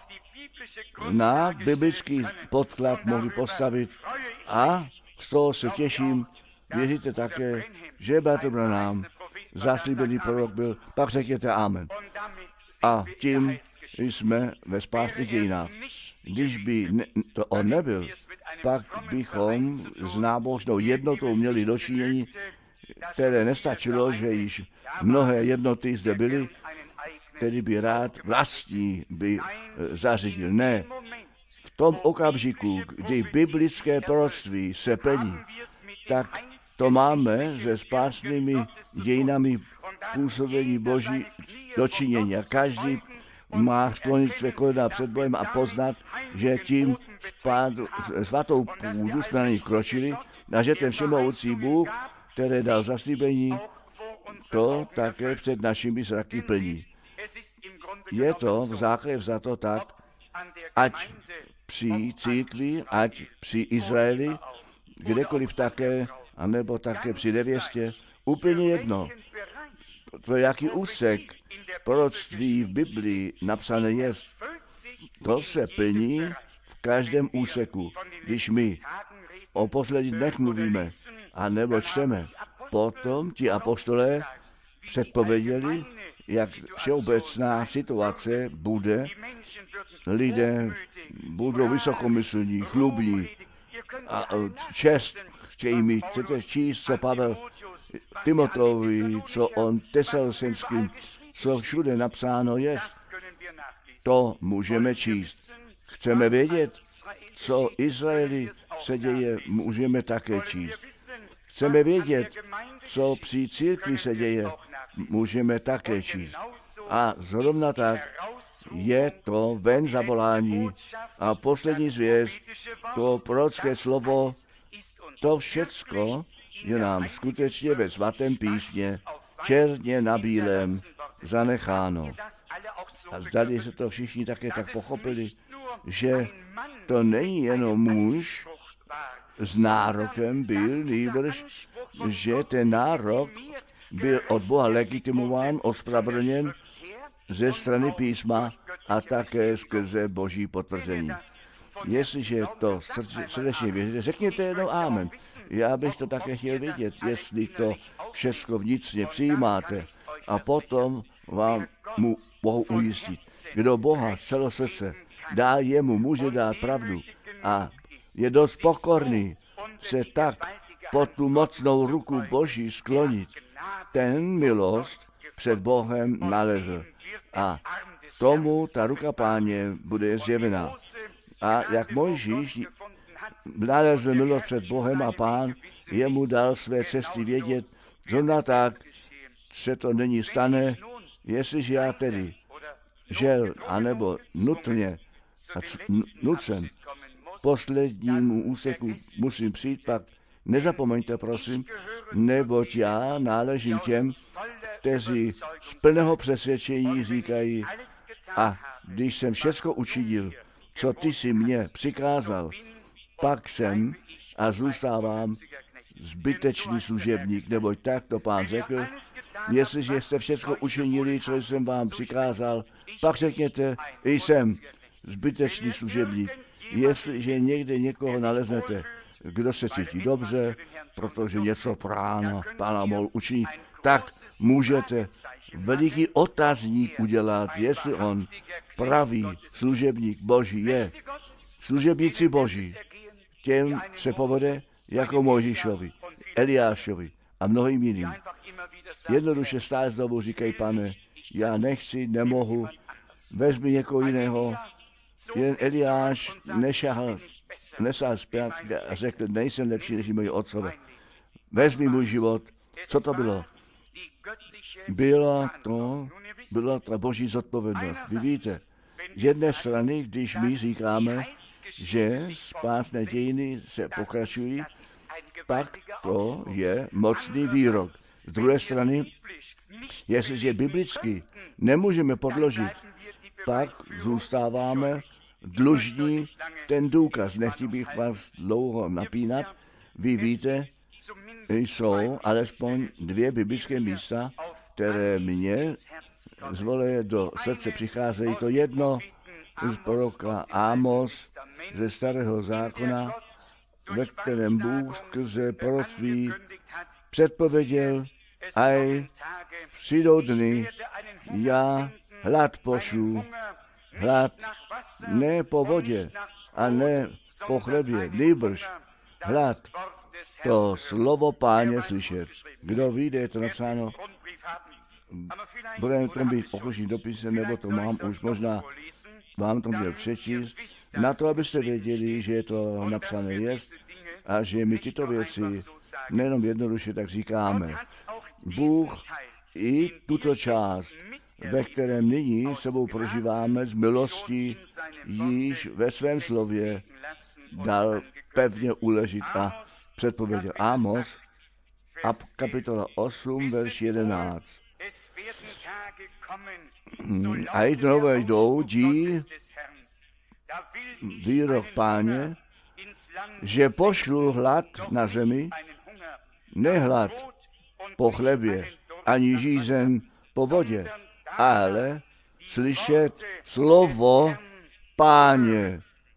na biblický podklad mohli postavit a z toho se těším, věříte také, že Bratr Branham zaslíbený prorok byl, pak řekněte amen. A tím jsme ve spásných dějinách. Když by ne, to on nebyl, pak bychom s nábožnou jednotou měli dočinění, které nestačilo, že již mnohé jednoty zde byly, který by rád vlastní by zařídil. Ne, v tom okamžiku, kdy biblické proroctví se plní, tak to máme se spásnými dějinami působení Boží dočinění. A každý má sklonit své kolena před Bohem a poznat, že tím spád, svatou půdu jsme na ní kročili a že ten všemohoucí Bůh, který dal zaslíbení, to také před našimi zraky plní. Je to v základě vzato tak, ať při církvi, ať při Izraeli, kdekoliv také, anebo také při nevěstě, úplně jedno. To jaký úsek proroctví v Biblii napsané je, to se plní v každém úseku. Když my o posledních dnech mluvíme, anebo čteme, potom ti apoštolé předpověděli, jak všeobecná situace bude, lidé budou vysokomyslní, chlubní a čest chtějí mít. Chcete číst, co Pavel Timoteovi, co on Tesalonickým, co všude napsáno je, to můžeme číst. Chceme vědět, co Izraeli se děje, můžeme také číst. Chceme vědět, co při církvi se děje, můžeme také číst. A zrovna tak je to ven zavolání a poslední zvěst, to prorocké slovo, to všecko je nám skutečně ve svatém písmě černě na bílém zanecháno. A zdali se to všichni také tak pochopili, že to není jenom muž s nárokem byl, nýbrž, že ten nárok byl od Boha legitimován, ospravedlněn ze strany písma a také skrze boží potvrzení. Jestliže to srdečně věříte, řekněte jenom amen. Já bych to také chtěl vidět, jestli to všechno vnitřně přijímáte a potom vám mu mohu ujistit. Kdo Boha z celého srdce dá jemu, může dát pravdu a je dost pokorný se tak pod tu mocnou ruku Boží sklonit. Ten milost před Bohem nalezl a tomu ta ruka Páně bude zjevená. A jak Mojžíš nalezl milost před Bohem a Pán jemu dal své cesty vědět, zrovna tak se to není stane, jestliže já tedy žel anebo nutně a nucen poslednímu úseku musím přijít, pak nezapomeňte, prosím, neboť já náležím těm, kteří z plného přesvědčení říkají, a když jsem všecko učinil, co ty si mě přikázal, pak jsem a zůstávám zbytečný služebník, neboť tak to Pán řekl, jestliže jste všecko učinili, co jsem vám přikázal, pak řekněte, jsem zbytečný služebník. Jestliže někde někoho naleznete, kdo se cítí dobře, protože něco prána, Pána mohl učinit, tak můžete veliký otazník udělat, jestli on pravý služebník Boží je. Služebníci Boží, těm se povede jako Mojžíšovi, Eliášovi a mnohým jiným. Jednoduše stále znovu říkají, Pane, já nechci, nemohu, vezmi někoho jiného. Jen Eliáš nešahal, nesál zpět a řekl, nejsem lepší než moji otcové. Vezmi můj život. Co to bylo? Bylo to, byla ta boží zodpovědnost. Vy víte, z jedné strany, když my říkáme, že spásné dějiny se pokračují, pak to je mocný výrok. Z druhé strany, jestliže biblicky nemůžeme podložit, pak zůstáváme dlužní ten důkaz. Nechci bych vás dlouho napínat. Vy víte, jsou alespoň dvě biblické místa, které mě zvolé do srdce přicházejí. To jedno z proroka Ámos ze Starého zákona, ve kterém Bůh skrze proroctví předpověděl, aj přijdou dny, já hlad pošlu, hlad ne po vodě a ne po chlebě, nýbrž hlad, to slovo Páně slyšet. Kdo ví, je to napsáno, budeme to být ochočný dopisem, nebo to mám už možná vám to měl přečíst, na to, abyste věděli, že to napsané je a že my tyto věci nejenom jednoduše tak říkáme. Bůh i tuto část, ve kterém nyní sebou prožíváme z milosti, již ve svém slově dal pevně uležit a předpověděl. Ámos, a kapitola osm, verš jedenáct. A i nové jdou, dí, výrok Páně, že pošlu hlad na zemi, ne hlad po chlebě, ani žízeň po vodě, ale slyšet slovo Páně.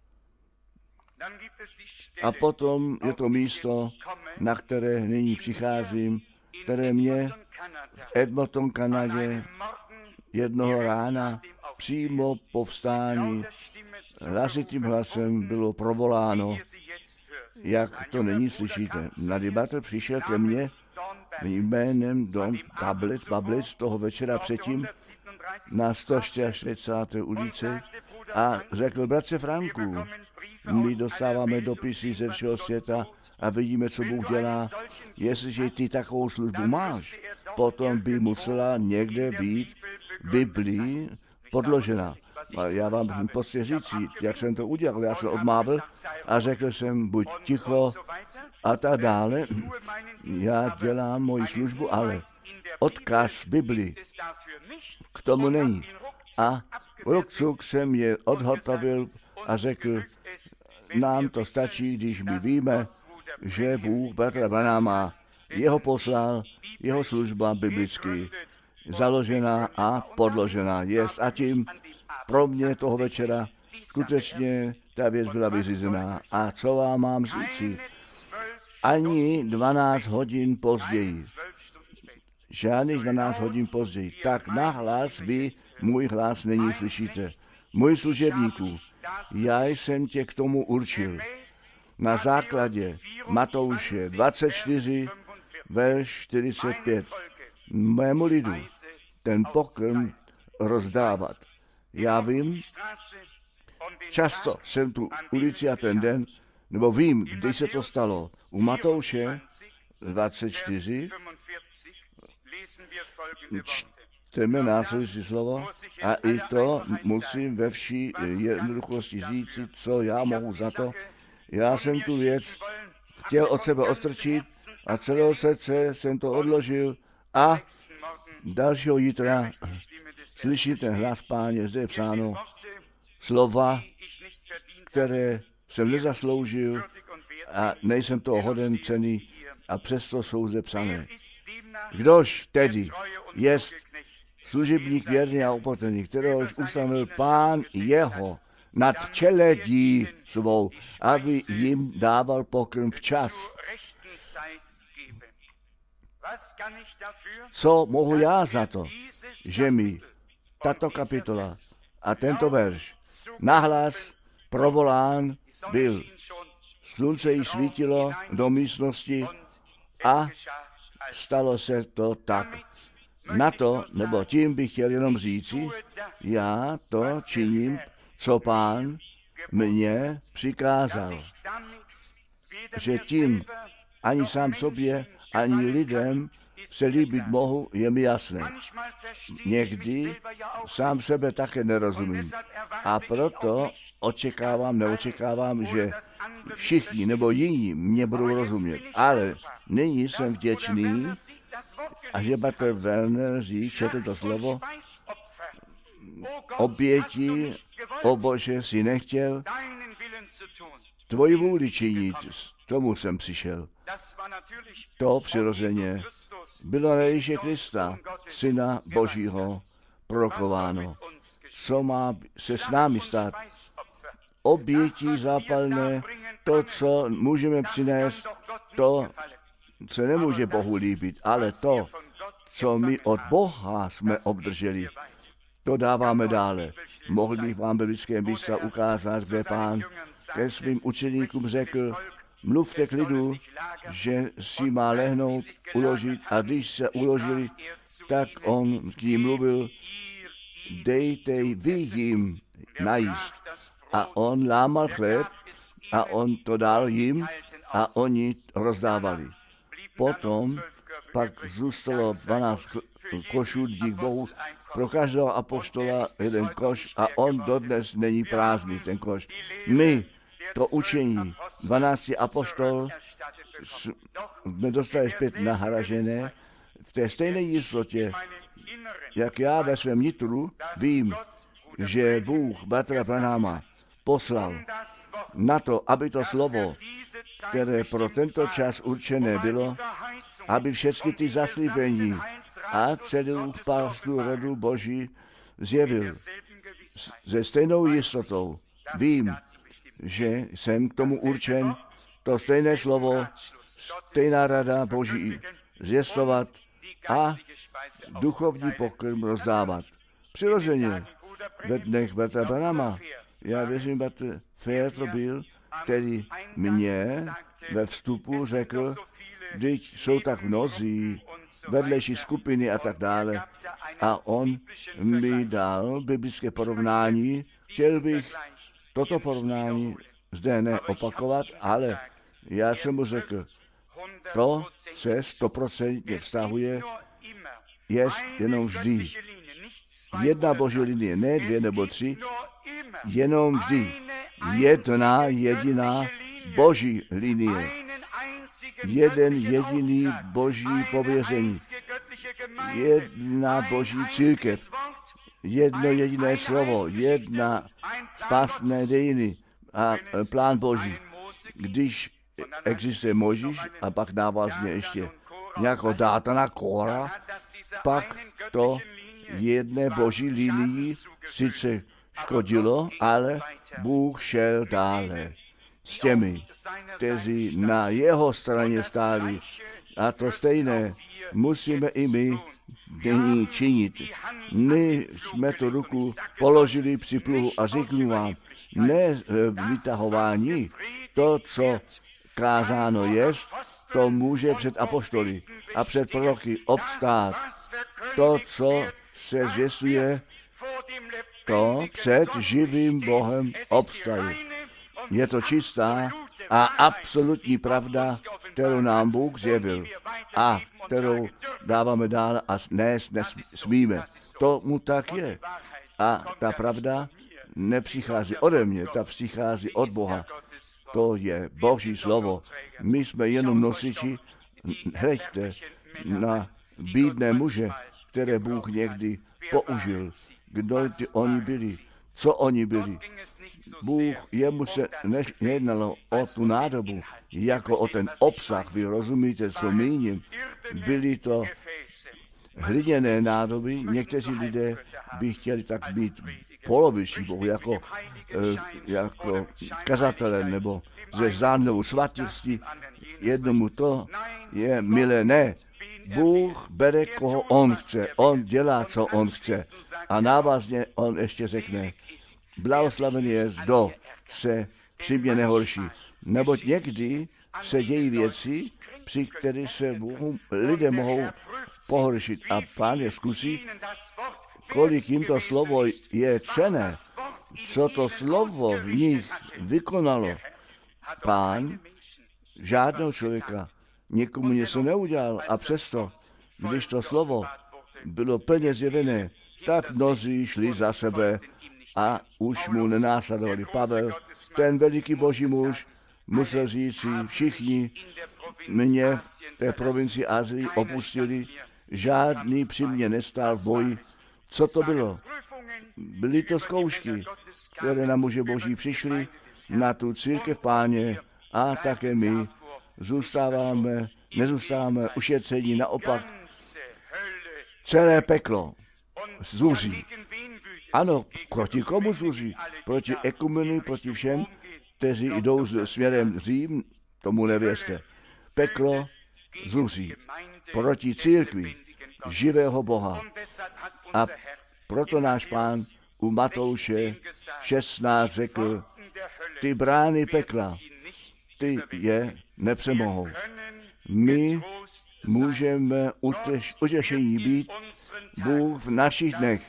A potom je to místo, na které nyní přicházím, které mě v Edmonton, Kanadě, jednoho rána přímo po vstání hlasitým hlasem bylo provoláno, jak to není slyšíte. Nadybatel přišel ke mně jménem Don Tablet, Bablet, toho večera předtím na sto čtyřicáté ulici a řekl, bratře Franku, my dostáváme dopisy ze všeho světa a vidíme, co Bůh dělá. Jestliže ty takovou službu máš, potom by musela někde být Biblii podložena. A já vám musím prostě říci, jak jsem to udělal. Já jsem odmávl a řekl jsem, buď ticho a tak dále. Já dělám moji službu, ale odkaz v Biblii k tomu není. A ručuk jsem je odhotovil a řekl, nám to stačí, když my víme, že Bůh bratra Branhama jeho poslal, jeho služba biblicky založená a podložená jest. A tím pro mě toho večera skutečně ta věc byla vyřízená. A co vám mám říci? Ani dvanáct hodin později, žádných dvanáct hodin později, tak nahlas vy můj hlas není slyšíte. Můj služebníků, já jsem tě k tomu určil. Na základě Matouše dvacet čtyři, verš čtyřicet pět. Mému lidu ten pokrm rozdávat. Já vím, často jsem tu ulici a ten den, nebo vím, kdy se to stalo. U Matouše dvacet čtyři čteme následující slovo a i to musím ve vší jednoduchosti říct, co já mohu za to. Já jsem tu věc chtěl od sebe odstrčit a celého srdce jsem to odložil a dalšího jítra slyším ten hlas Páně, zde je psáno slova, které jsem nezasloužil a nejsem toho hoden ceny a přesto jsou zde psané. Kdož tedy jest služebník věrný a opatrný, kterého ustanovil Pán jeho nad čeledí svou, aby jim dával pokrm včas. Co mohu já za to, že mi tato kapitola a tento verš nahlas provolán byl. Slunce jí svítilo do místnosti a stalo se to tak. Na to, nebo tím bych chtěl jenom říci, já to činím, co Pán mě přikázal. Že tím ani sám sobě, ani lidem se líbit mohu, je mi jasné. Někdy sám sebe také nerozumím. A proto očekávám, neočekávám, že všichni nebo jiní mě budou rozumět. Ale nyní jsem vděčný, a že bratr Werner říct, četl to slovo, oběti, o Bože, si nechtěl tvoji vůli činit, tomu jsem přišel. To přirozeně bylo na Ježíše Krista, Syna Božího, prorokováno. Co má se s námi stát? Oběti zápalné, to, co můžeme přinést, to se nemůže Bohu líbit, ale to, co my od Boha jsme obdrželi, to dáváme dále. Mohl bych vám biblické místa ukázat, kde Pán ke svým učeníkům řekl, mluvte k lidu, že si má lehnout, uložit, a když se uložili, tak on k ním mluvil, dejte vy jim najíst. A on lámal chléb a on to dal jim a oni rozdávali. Potom pak zůstalo dvanáct košů, dík Bohu, pro každého apoštola jeden koš a on dodnes není prázdný, ten koš. My to učení dvanácti apoštol jsme dostali zpět nahražené v té stejné jistotě, jak já ve svém nitru vím, že Bůh bratra Branhama poslal na to, aby to slovo, které pro tento čas určené bylo, aby všechny ty zaslíbení a celou spásnou radu Boží zjevil. Se stejnou jistotou vím, že jsem k tomu určen to stejné slovo, stejná rada Boží zjistovat a duchovní pokrm rozdávat. Přirozeně ve dnech bratra Branhama, já věřím, bratr Fair to byl, který mě ve vstupu řekl, vždyť jsou tak mnozí, vedlejší skupiny a tak dále. A on mi dal biblické porovnání. Chtěl bych toto porovnání zde neopakovat, ale já jsem mu řekl, to se stoprocentně vztahuje je jenom vždy. Jedna boží linie, ne dvě nebo tři, jenom vždy. Jedna jediná boží linie. Jeden jediný boží pověření. Jedna boží církev. Jedno jediné slovo. Jedna spásné dějiny a plán boží. Když existuje Mojžíš a pak návazně ještě nějakou Dátana, Kóra, pak to jedné boží linii sice škodilo, ale Bůh šel dále s těmi, kteří na jeho straně stáli. A to stejné musíme i my nyní činit. My jsme tu ruku položili při pluhu a řeknu vám, ne v vytahování, to, co kázáno jest, to může před apoštoly a před proroky obstát. To, co se zvěstuje, to před živým Bohem obstaje. Je to čistá a absolutní pravda, kterou nám Bůh zjevil a kterou dáváme dál a nést nesmíme. To mu tak je. A ta pravda nepřichází ode mě, ta přichází od Boha. To je Boží slovo. My jsme jenom nosiči. Hleďte na bídné muže, které Bůh někdy použil. Kdo ty oni byli? Co oni byli? Bůh, jemu se nejednalo o tu nádobu, jako o ten obsah. Vy rozumíte, co míním? Byly to hliněné nádoby. Někteří lidé by chtěli tak být poloviční Bohu, jako, jako kazatele nebo ze zdánlivou svatostí. Jednomu to je milé. Ne. Bůh bere, koho on chce. On dělá, co on chce. A návazně on ještě řekne, blahoslavený je, kdo se při mě nehorší. Neboť někdy se dějí věci, při kterých se Bohu lidé mohou pohoršit. A Pán je zkusí, kolik jim to slovo je cenné, co to slovo v nich vykonalo. Pán žádného člověka někomu něco neudělal a přesto, když to slovo bylo plně zjevené, tak mnozí šli za sebe a už mu nenásledovali. Pavel, ten veliký boží muž, musel říct si, všichni mě v té provincii Asii opustili, žádný při mně nestál v boji. Co to bylo? Byly to zkoušky, které na muže boží přišly, na tu církev Páně a také my zůstáváme, nezůstáváme ušetření, naopak celé peklo zuří. Ano, proti komu zuří? Proti ekumenu, proti všem, kteří jdou směrem Řím, tomu nevěřte. Peklo zuří proti církvi živého Boha. A proto náš Pán u Matouše šestnáct řekl, ty brány pekla, ty je nepřemohou. My můžeme utěš, utěšení být, Bůh v našich dnech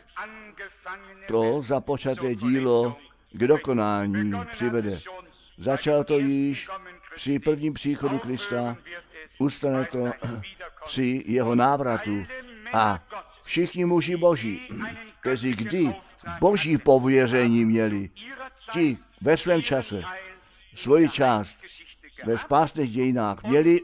to započaté dílo k dokonání přivede. Začal to již při prvním příchodu Krista, ustane to při jeho návratu a všichni muži boží, kteří kdy boží pověření měli, ti ve svém čase svoji část ve spásných dějinách měli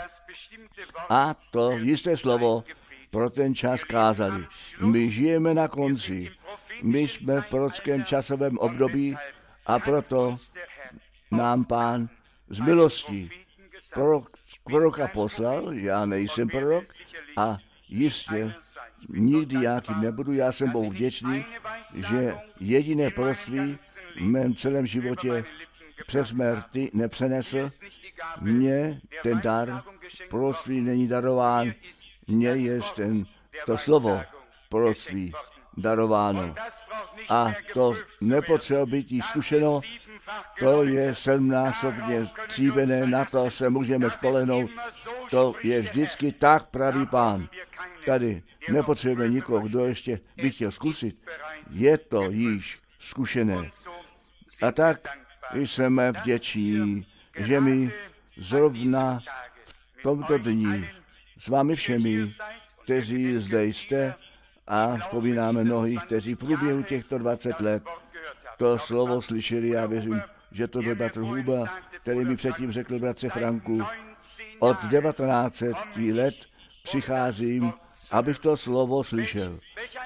a to jisté slovo pro ten čas kázali. My žijeme na konci, my jsme v prorockém časovém období a proto nám Pán z milostí prorok, proroka poslal, já nejsem prorok a jistě nikdy já tím nebudu, já jsem Bohu vděčný, že jediné proroctví v mém celém životě přes mé rty nepřenesl. Mně ten dar proroctví není darován, mně je ten, to slovo proroctví darováno. A to nepotřeba být jí zkušeno, to je sedmnásobně tříbené, na to se můžeme spolehnout. To je vždycky tak pravý Pán. Tady nepotřebujeme nikoho, kdo ještě by chtěl zkusit. Je to již zkušené. A tak jsme vděční, že my zrovna v tomto dni s vámi všemi kteří zde jste a vzpomínáme mnohých, kteří v průběhu těchto dvacet let to slovo slyšeli. Já věřím, že to byl bratr Huber, který mi předtím řekl, bratře Franku, od devatenáct set let přicházím, abych to slovo slyšel.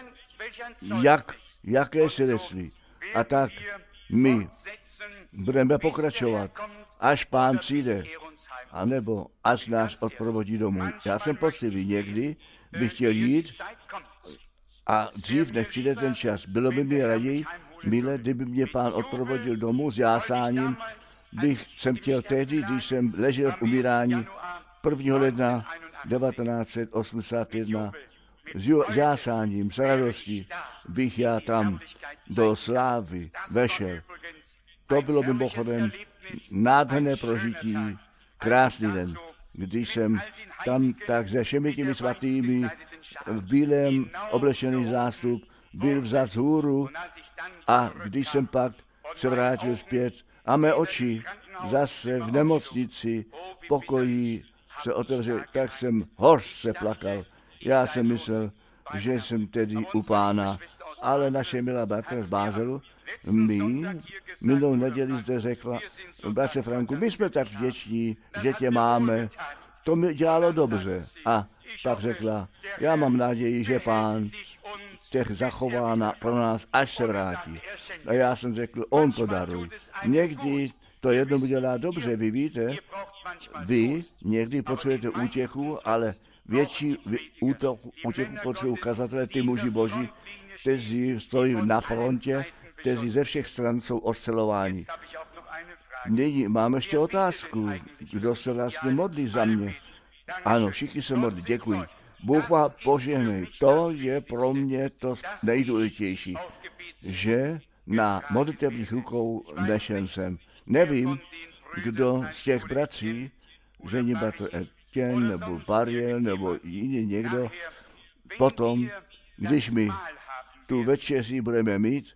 Jak, jaké svědectví. A tak my budeme pokračovat, až Pán přijde, anebo až nás odprovodí domů. Já jsem poctivý, někdy bych chtěl jít a dřív, než přijde ten čas, bylo by mi raději, milé, kdyby mě Pán odprovodil domů s jásáním, bych jsem chtěl tehdy, když jsem ležel v umírání prvního ledna devatenáct set osmdesát jedna, s jásáním, s radostí, bych já tam do slávy vešel. To bylo mimochodem nádherné prožití, krásný den, když jsem tam tak se všemi těmi svatými v bílém oblečený zástup byl vzat z hůru a když jsem pak se vrátil zpět a mé oči zase v nemocnici v pokoji se otevřel, tak jsem hořce plakal. Já jsem myslel, že jsem tedy u Pána, ale naše milá bratra z Bázelu mi minulou neděli zde řekla, bratře Franku, my jsme tak vděční, že tě máme, to mi dělalo dobře. A pak řekla, já mám naději, že Pán těch zachová na, pro nás, až se vrátí. A já jsem řekl, on to daruje. Někdy to jednomu dělá dobře, vy víte, vy někdy potřebujete útěchu, ale větší útěchu, útěchu potřebují kazatelé, ty muži boží, kteří stojí na frontě, kteří ze všech stran jsou oscelováni. Nyní mám ještě otázku, kdo se vlastně modlí za mě. Ano, všichni se modlí, děkuji. Bůh vám požehnej. To je pro mě to nejdůležitější, že na modlitebních rukou nešen jsem. Nevím, kdo z těch bratří, žení bratr Etienne, nebo Bariel, nebo jiný někdo, potom, když my tu večeři budeme mít,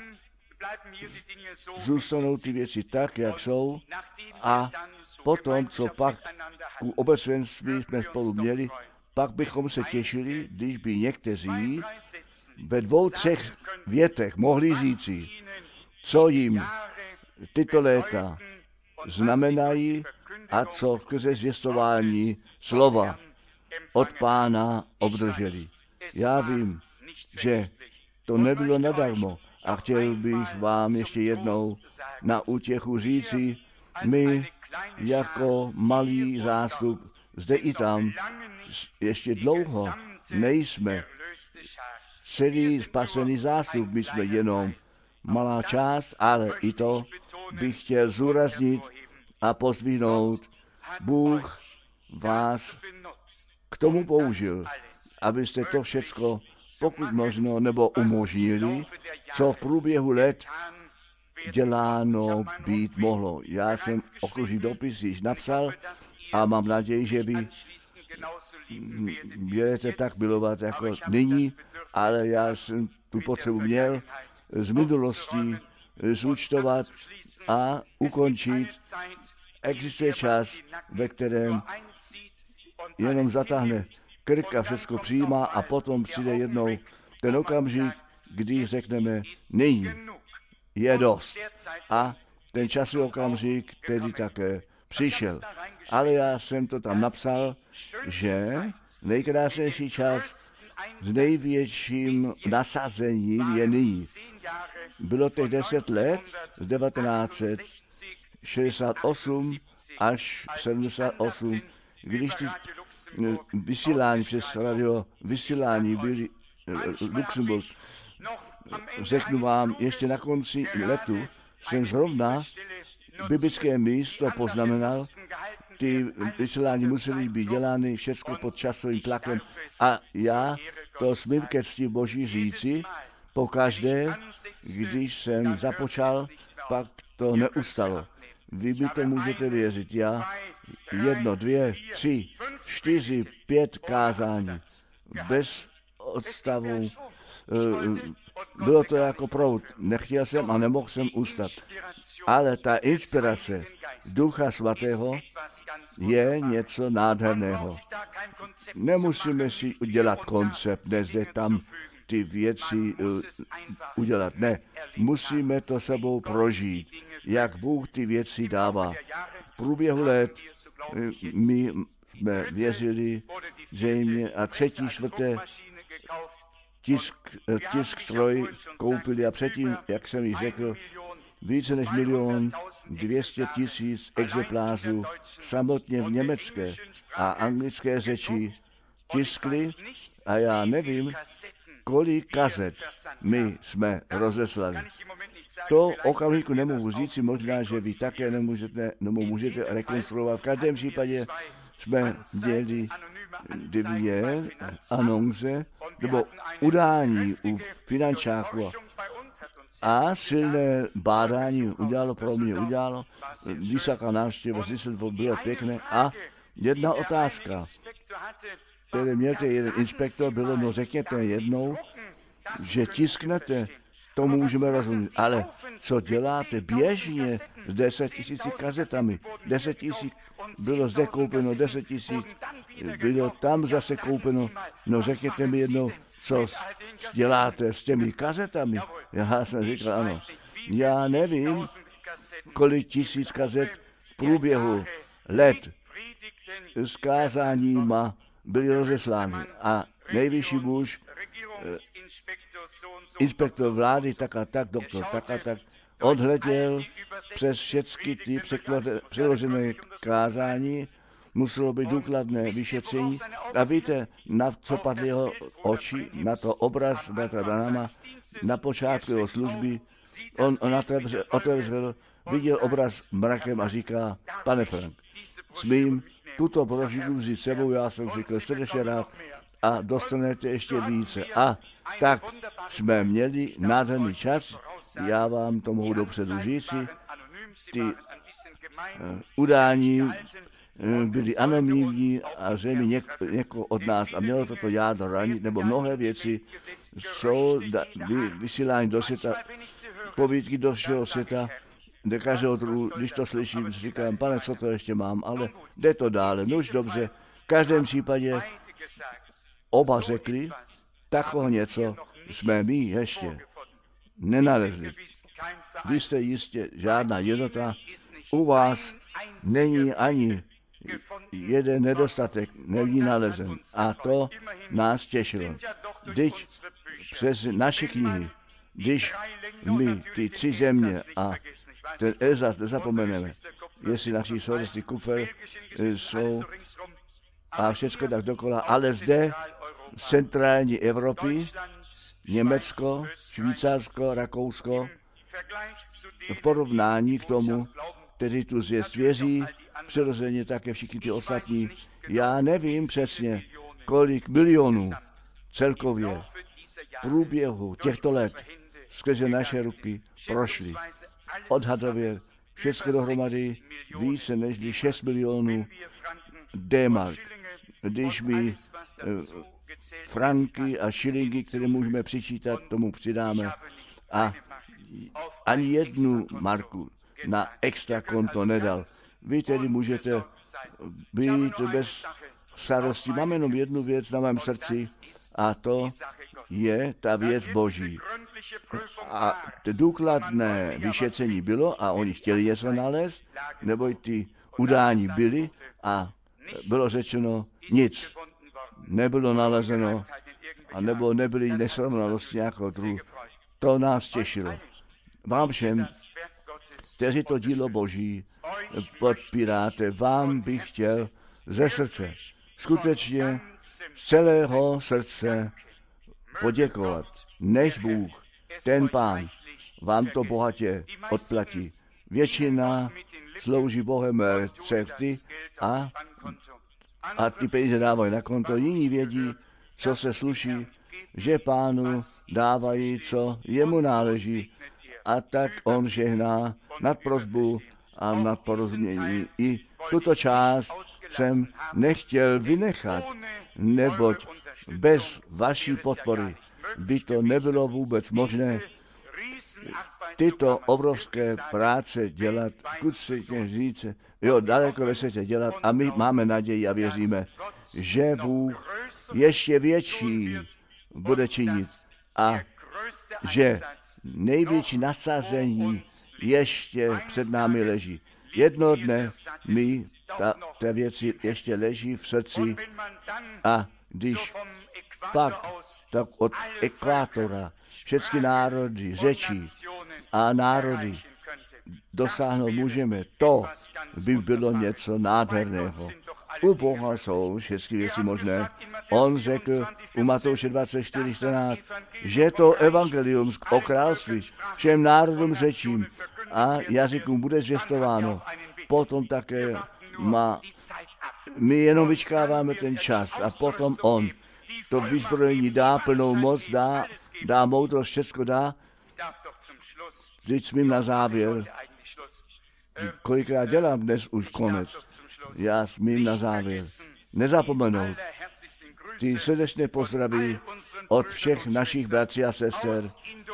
zůstanou ty věci tak, jak jsou, a potom, co pak ku obecenství jsme spolu měli, pak bychom se těšili, když by někteří ve dvou, třech větech mohli říci, co jim tyto léta znamenají a co skrze zvěstování slova od Pána obdrželi. Já vím, že to nebylo nadarmo a chtěl bych vám ještě jednou na útěchu říci, my jako malý zástup zde i tam ještě dlouho nejsme celý spasený zástup, my jsme jenom malá část, ale i to bych chtěl zúraznit a pozdvihnout. Bůh vás k tomu použil, abyste to všecko, pokud možno, nebo umožnili, co v průběhu let děláno být mohlo. Já jsem okružní dopis již napsal a mám naději, že vy budete tak milovat jako nyní, ale já jsem tu potřebu měl z minulosti zúčtovat a ukončit. Existuje čas, ve kterém jenom zatáhne krk a všechno přijímá a potom přijde jednou ten okamžik, kdy řekneme, nyní je dost. A ten časový okamžik tedy také přišel. Ale já jsem to tam napsal, že nejkrásnější čas s největším nasazením je nyní. Bylo těch deset let z devatenáct set šedesát osm až sedmdesát osm, když ty vysílání přes radio vysílání byly Luxemburg. Řeknu vám, ještě na konci letu jsem zrovna biblické místo poznamenal, ty vysílání musely být dělány všechno pod časovým tlakem a já to smím ke cti Boží říci, pokaždé, když jsem započal, pak to neustalo. Vy mi to můžete věřit. Já jedno, dvě, tři, čtyři, pět kázání bez odstavu. Bylo to jako proud. Nechtěl jsem a nemohl jsem ustat. Ale ta inspirace Ducha Svatého je něco nádherného. Nemusíme si udělat koncept, ne zde tam ty věci uh, udělat. Ne, musíme to sebou prožít, jak Bůh ty věci dává. V průběhu let uh, my jsme věřili zřejmě a třetí, čtvrté tisk, uh, tisk stroj koupili a předtím, jak jsem již řekl, více než milion dvě stě tisíc exemplářů samotně v německé a anglické řeči tiskli a já nevím, kolik kazet my jsme rozeslali. To okamžiku nemohu říct, možná, že vy také nemůžete, nebo můžete rekonstruovat. V každém případě jsme měli dvě anonce, nebo udání u finančáku a silné bádání udělalo, pro mě udělalo, vysoká návštěva z Düsseldorfu, bylo pěkné a jedna otázka, které mělte jeden inspektor, bylo, no řekněte jednou, že tisknete, to můžeme rozumět, ale co děláte běžně s deset tisíci kazetami, deset tisíc bylo zde koupeno, deset tisíc bylo tam zase koupeno, no řekněte mi jednou, co děláte s těmi kazetami? Já jsem říkal, ano, já nevím, kolik tisíc kazet v průběhu let s kázáníma byly rozeslány a nejvyšší muž, inspektor vlády tak a tak, doktor tak a tak, odhleděl přes všechny ty přeložené kázání, muselo být důkladné vyšetření a víte, na co padly jeho oči, na to obraz bratra Branhama, na počátku jeho služby, on, on otevřel, otevřel, viděl obraz mrakem a říká, pane Frank, smím tuto brožuru vzít sebou, já jsem říkal srdečně rád a dostanete ještě více. A tak jsme měli nádherný čas, já vám to mohu dopředu říci, ty uh, udání uh, byly anonymní a zřejmě něk, někoho od nás a mělo toto jádro ranit, nebo mnohé věci jsou da, vy, vysílání do světa, povídky do všeho světa, do každého druhu, když to slyším, říkám, pane, co to ještě mám, ale jde to dále, no už dobře, v každém případě oba řekli, takového něco jsme my ještě nenalezli. Vy jste jistě žádná jednota, u vás není ani jeden nedostatek, není nalezen. A to nás těšilo. Když přes naše knihy, když my ty tři země a ten Elzas nezapomeneme, jestli naši sousedství Kupfer jsou a všechno tak dokola, ale zde z centrální Evropy, Německo, Švýcarsko, Rakousko, v porovnání k tomu, kteří tu zvěst věří, přirozeně také všichni ty ostatní, já nevím přesně, kolik milionů celkově v průběhu těchto let skrze naše ruky prošly. Odhadově všechno dohromady více než šest milionů D-mark. Když my eh, franky a šilingy, které můžeme přičítat, tomu přidáme a ani jednu marku na extra konto nedal. Vy tedy můžete být bez starosti. Mám jenom jednu věc na mém srdci a to je ta věc Boží. A to důkladné vyšetření bylo a oni chtěli něco nalézt, nebo ty udání byly a bylo řečeno nic. Nebylo nalezeno a nebo nebyly nesrovnalosti nějakého druhu. To nás těšilo. Vám všem, kteří to dílo Boží podpíráte, vám bych chtěl ze srdce, skutečně z celého srdce poděkovat. Než Bůh, ten Pán, vám to bohatě odplatí. Většina slouží Bohem recepty a, a ty peníze dávají na konto. Jiní vědí, co se sluší, že Pánu dávají, co jemu náleží. A tak on žehná nad prosbu a nad porozumění. I tuto část jsem nechtěl vynechat, neboť bez vaší podpory by to nebylo vůbec možné. tyto obrovské práce dělat, skutečně říct, jo, daleko ve světě dělat a my máme naději a věříme, že Bůh ještě větší bude činit a že největší nasazení ještě před námi leží. Jedno dne mi ta, ta věci ještě leží v srdci a když pak tak od ekvátora všechny národy, řečí a národy dosáhnout můžeme, to by bylo něco nádherného. U Boha jsou všechny věci možné. On řekl u Matouše dvacet čtyři čtrnáct, že to evangelium o království všem národům řečím a jazykům bude zvěstováno. Potom také má, my jenom vyčkáváme ten čas a potom on to vyzbrojení dá, plnou moc dá, dá moudrost, všecko dá. Vždyť smím na závěr, kolikrát dělám dnes už konec, já smím na závěr nezapomenout ty srdečné pozdraví od všech našich bratří a sester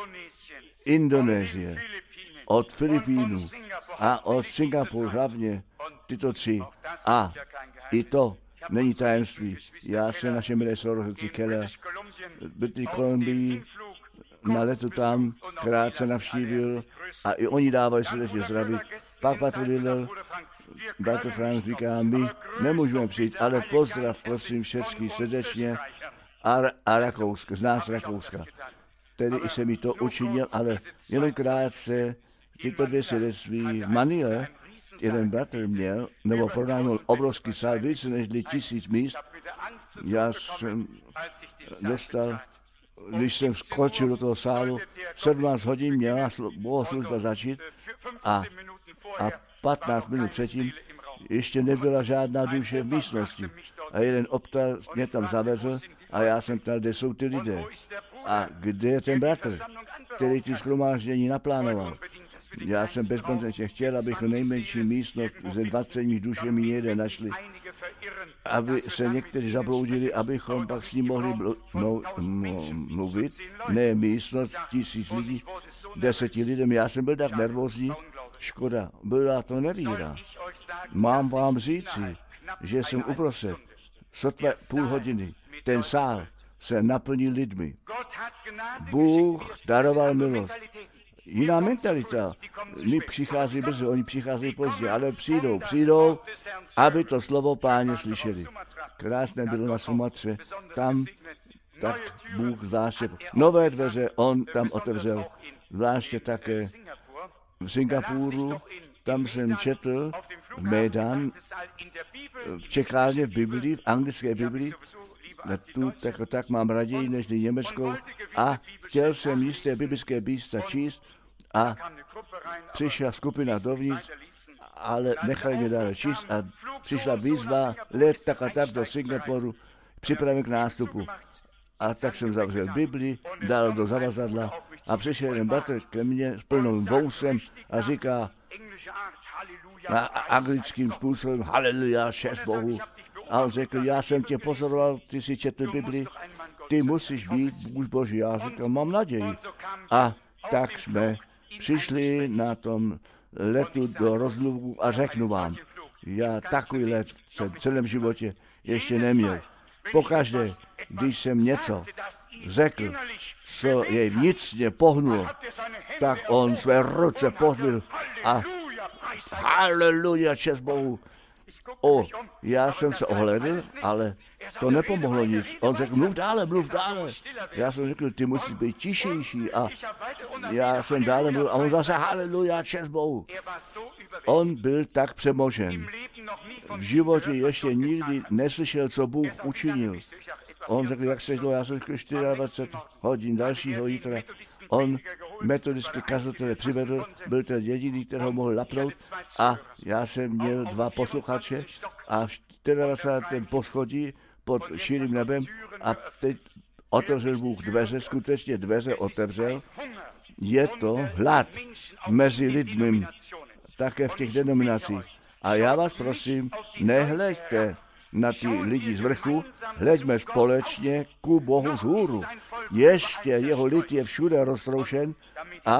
Indonésie, od Filipínů a od Singapuru hlavně tyto tři. A i to není tajemství. Já se naše milé sourozenci Keller byli Kolumbii na letu tam krátce navštívil a i oni dávají srdečně zdraví. Pak Patr Willer, bratr Frank říká, my nemůžeme přijít, ale pozdrav prosím všechny srdečně a, a Rakouska, z nás Rakouska. Tedy i se mi to učinil, ale jenom krátce tyto dvě svědectví v Manile, jeden bratr měl, nebo prodánul obrovský sál, více než tisíc míst. Já jsem dostal, když jsem skočil do toho sálu, sedmnáct hodin měla bohoslužba začít a, a patnáct minut předtím ještě nebyla žádná duše v místnosti. A jeden optar mě tam zavezl a já jsem ptal, kde jsou ty lidé a kde je ten bratr, který ty shromáždění naplánoval. Já jsem bezpodmínečně chtěl, abychom nejmenší místnost se dvaceti dušemi jeden našli, aby se někteří zabloudili, abychom pak s ním mohli bl- no, no, mluvit. Ne místnost, tisíc lidí, deseti lidem. Já jsem byl tak nervózní, škoda, byla to nevíra. Mám vám říci, že jsem uprostřed, sotva půl hodiny, ten sál se naplnil lidmi. Bůh daroval milost. Jiná mentalita. My přichází brzy, oni přichází pozdě, ale přijdou, přijdou, aby to slovo Páně slyšeli. Krásné bylo na Sumatře, tam tak Bůh zvláště, nové dveře on tam otevřel, zvláště také v Singapuru, tam jsem četl v Medan, v čekárně v Biblii, v anglické Biblii, tu tak, tak mám raději než německou a chtěl jsem jisté biblické místa číst a přišla skupina dovnitř, ale nechali mě dále číst a přišla výzva let tak a tak do Singapuru, připravím k nástupu. A tak jsem zavřel Bibli, dal do zavazadla a přišel jeden bratr ke mně s plnou vousem a říká na anglickým způsobem haleluja, šest Bohu. A on řekl, já jsem tě pozoroval, ty jsi četl Bibli, ty musíš být muž Boží. Já říkal, mám naději. A tak jsme přišli na tom letu do Rozluku a řeknu vám, já takový let v celém životě ještě neměl. Pokaždé, když jsem něco řekl, co jej vnitřně pohnulo, tak on své ruce pohnul a haleluja, čest Bohu. O, já jsem se ohlédl, ale to nepomohlo nic. On řekl, mluv dále, mluv dále. Já jsem řekl, ty musíš být tišejší a já jsem dále mluvil a on zase haleluja, čest Bohu. On byl tak přemožen. V životě ještě nikdy neslyšel, co Bůh učinil. On řekl, jak se žilo, já jsem řekl dvacet čtyři hodin dalšího jítra. On metodické kazatele přivedl, byl ten jediný, který ho mohl lapnout a já jsem měl dva posluchače a dvacet čtyři poschodí pod širým nebem a teď otevřel Bůh dveře, skutečně dveře otevřel. Je to hlad mezi lidmi, také v těch denominacích. A já vás prosím, nehleďte na ty lidi z vrchu, hleďme společně ku Bohu z hůru. Ještě jeho lid je všude roztroušen a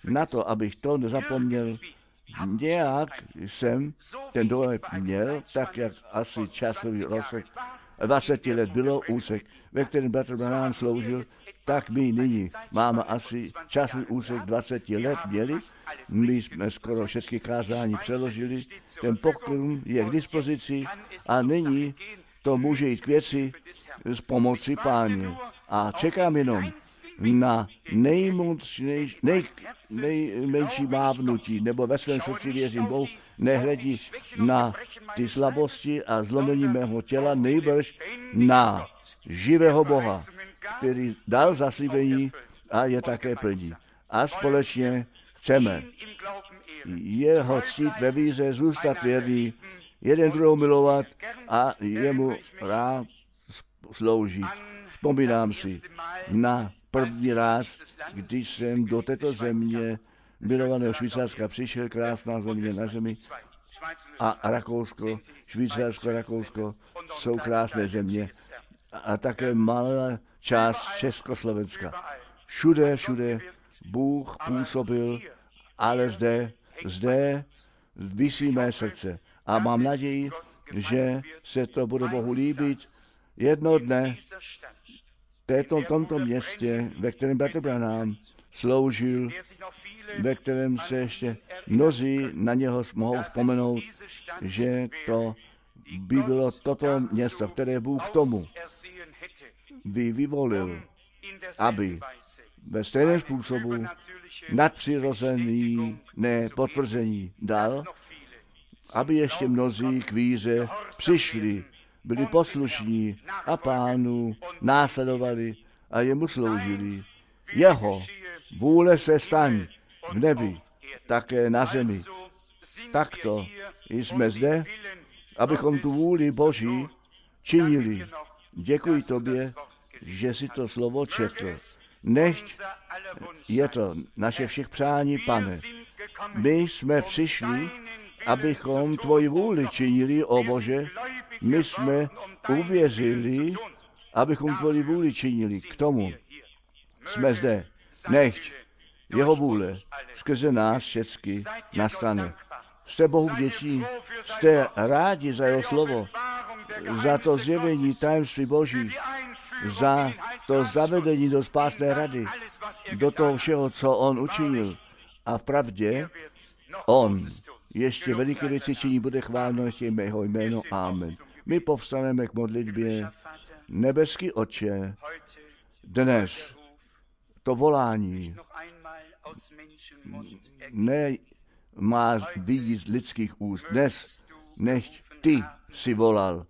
na to, abych to nezapomněl, nějak jsem ten dojem měl, tak jak asi časový rozsek dvacet let bylo úsek, ve kterém bratr Branham sloužil, tak my nyní máme asi časový úsek dvacet let měli. My jsme skoro všechny kázání přeložili, ten pokrm je k dispozici a nyní to může jít k věci s pomocí Páně. A čekám jenom na nejmenší, nej, nejmenší mávnutí, nebo ve svém srdci věřím Bohu, nehledí na ty slabosti a zlomení mého těla, nejbrž na živého Boha, který dal zaslíbení a je také plní. A společně chceme jeho ctít ve víře, zůstat věrný, jeden druhou milovat a jemu rád sloužit. Vzpomínám si na první raz, když jsem do této země milovaného Švýcarska přišel, krásná země na zemi, a Rakousko, Švýcarsko, Rakousko jsou krásné země a také malá část Československa. Všude, všude Bůh působil, ale zde, zde visí mé srdce a mám naději, že se to bude Bohu líbit jedno dne v tomto městě, ve kterém bratr Branham sloužil, ve kterém se ještě mnozí na něho mohou vzpomenout, že to by bylo toto město, které Bůh k tomu by vyvolil, aby ve stejném způsobu nadpřirozený nepotvrzení dal, aby ještě mnozí k víře přišli, byli poslušní a Pánu následovali a jemu sloužili. Jeho vůle se staň v nebi, také na zemi. Takto jsme zde, abychom tu vůli Boží činili. Děkuji tobě, že si to slovo četl. Nechť je to naše všech přání, Pane. My jsme přišli, abychom tvoji vůli činili, o Bože. My jsme uvěřili, abychom tvoji vůli činili. K tomu jsme zde. Nechť jeho vůle skrze nás všecky nastane. Jste Bohu vděční, jste rádi za jeho slovo, za to zjevení tajemství Božích, za to zavedení do spásné rady, do toho všeho, co on učinil. A v pravdě on ještě veliké věci činí, bude chváleno ještě jeho jméno. Amen. My povstaneme k modlitbě. Nebeský Otče, dnes to volání ne má vidět z lidských úst. Dnes nechť ty si volal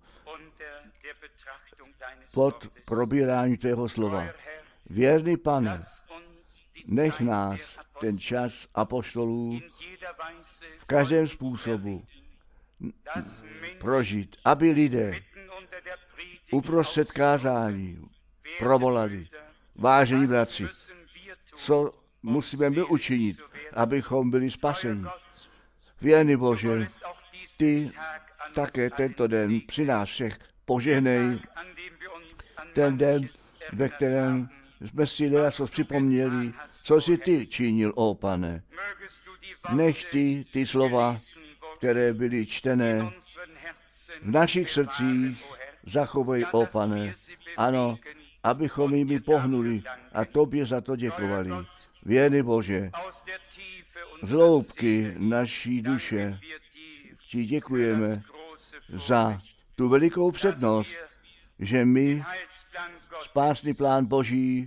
pod probírání tvého slova. Věrný Pane, nech nás ten čas apoštolů v každém způsobu prožít, aby lidé uprostřed kázání provolali: vážení bratři, co musíme my učinit, abychom byli spaseni. Věrný Bože, ty také tento den při nás všech požehnej, ten den, ve kterém jsme si něco připomněli, co jsi ty činil, ó Pane. Nech ty, ty slova, které byly čtené v našich srdcích, zachovej, ó Pane. Ano, abychom jimi pohnuli a tobě za to děkovali. Věrný Bože, z hloubky naší duše ti děkujeme za tu velikou přednost, že my spásný plán Boží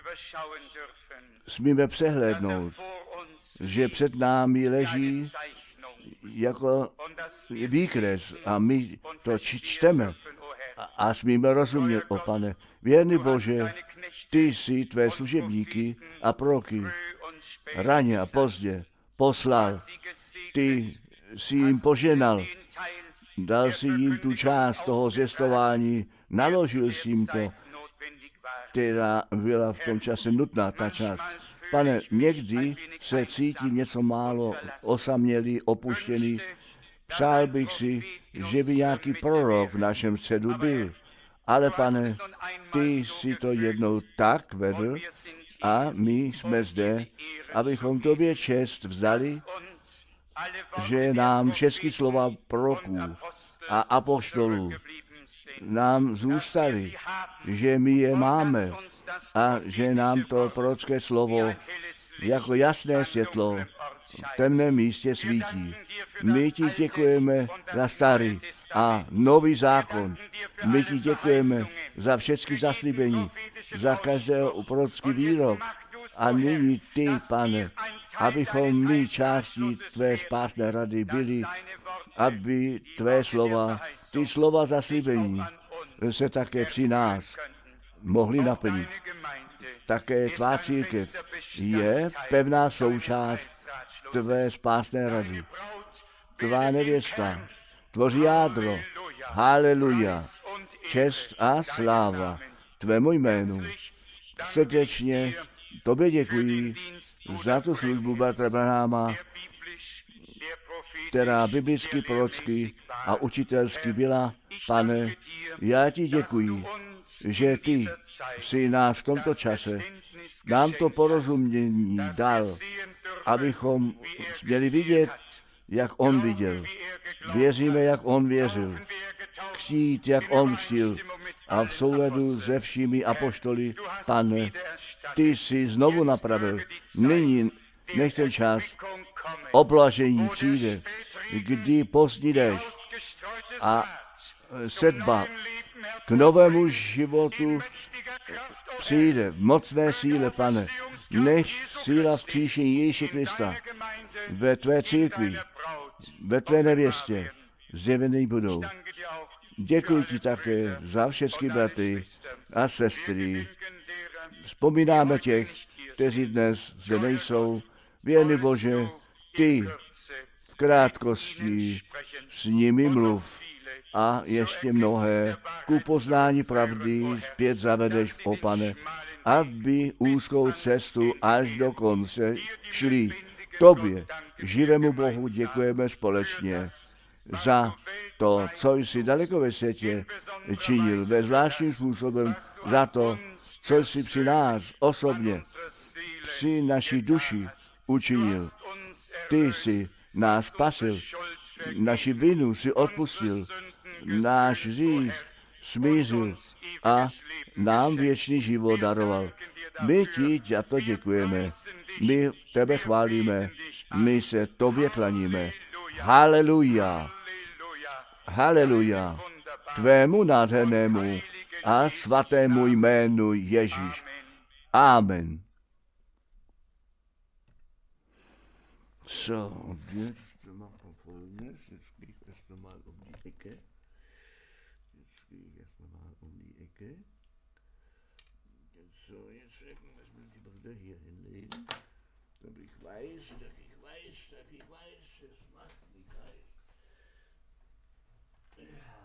smíme přehlédnout, že před námi leží jako výkres a my to čteme a smíme rozumět, o Pane. Věrný Bože, ty jsi tvé služebníky a proroky raně a pozdě poslal. Ty jsi jim poženal, dal si jim tu část toho zvěstování, naložil si jim to, která byla v tom čase nutná, ta část. Pane, někdy se cítím něco málo osamělý, opuštěný. Přál bych si, že by nějaký prorok v našem středu byl. Ale Pane, ty jsi to jednou tak vedl A my jsme zde, abychom tobě čest vzdali, že nám všechny slova proroků a apoštolů nám zůstaly, že my je máme a že nám to prorocké slovo jako jasné světlo v temném místě svítí. My ti děkujeme za starý a nový zákon. My ti děkujeme za všechny zaslíbení, za každého prorocký výrok. A nyní ty, Pane, abychom my částí tvé spásné rady byli, aby tvé slova, ty slova zaslíbení se také při nás mohly naplnit. Také tvá církev je pevná součást tvé spásné rady. Tvá nevěsta tvoří jádro. Haleluja. Čest a sláva tvému jménu. Srdečně tobě děkuji za tu službu bratra Branhama, která biblicky, prorocky a učitelsky byla. Pane, já ti děkuji, že ty jsi nás v tomto čase nám to porozumění dal, abychom měli vidět, jak on viděl. Věříme, jak on věřil. Křít, jak on křtil. A v souladu se všemi apoštoly, Pane, ty jsi znovu napravil. Nyní nech ten čas oblažení přijde, kdy pozdní déšť a sedba k novému životu přijde v mocné síle, Pane. Nech síla vzkříšení Ježíše Krista ve tvé církvi, ve tvé nevěstě zjevený budou. Děkuji ti také za všechny bratry a sestry. Vzpomínáme těch, kteří dnes zde nejsou. Věrný Bože, ty v krátkosti s nimi mluv a ještě mnohé ku poznání pravdy zpět zavedeš, o Pane, aby úzkou cestu až do konce šli. Tobě, živému Bohu, děkujeme společně za to, co jsi daleko ve světě činil, ve zvláštním způsobem za to, co jsi při nás osobně, při naší duši učinil. Ty jsi nás spasil, naši vinu si odpustil, náš hřích smířil a nám věčný život daroval. My ti za to děkujeme, my tebe chválíme, my se tobě klaníme. Haleluja, haleluja, tvému nádhernému a svatému jménu Ježíš. Amen. So, und jetzt machen wir Folgendes. Jetzt gehe ich erst nochmal um die Ecke. Jetzt gehe ich erst nochmal um die Ecke. So, jetzt lass mich die Brille hier hinlegen, damit ich weiß, dass ich weiß, dass ich weiß, es macht mich weiß. Ja.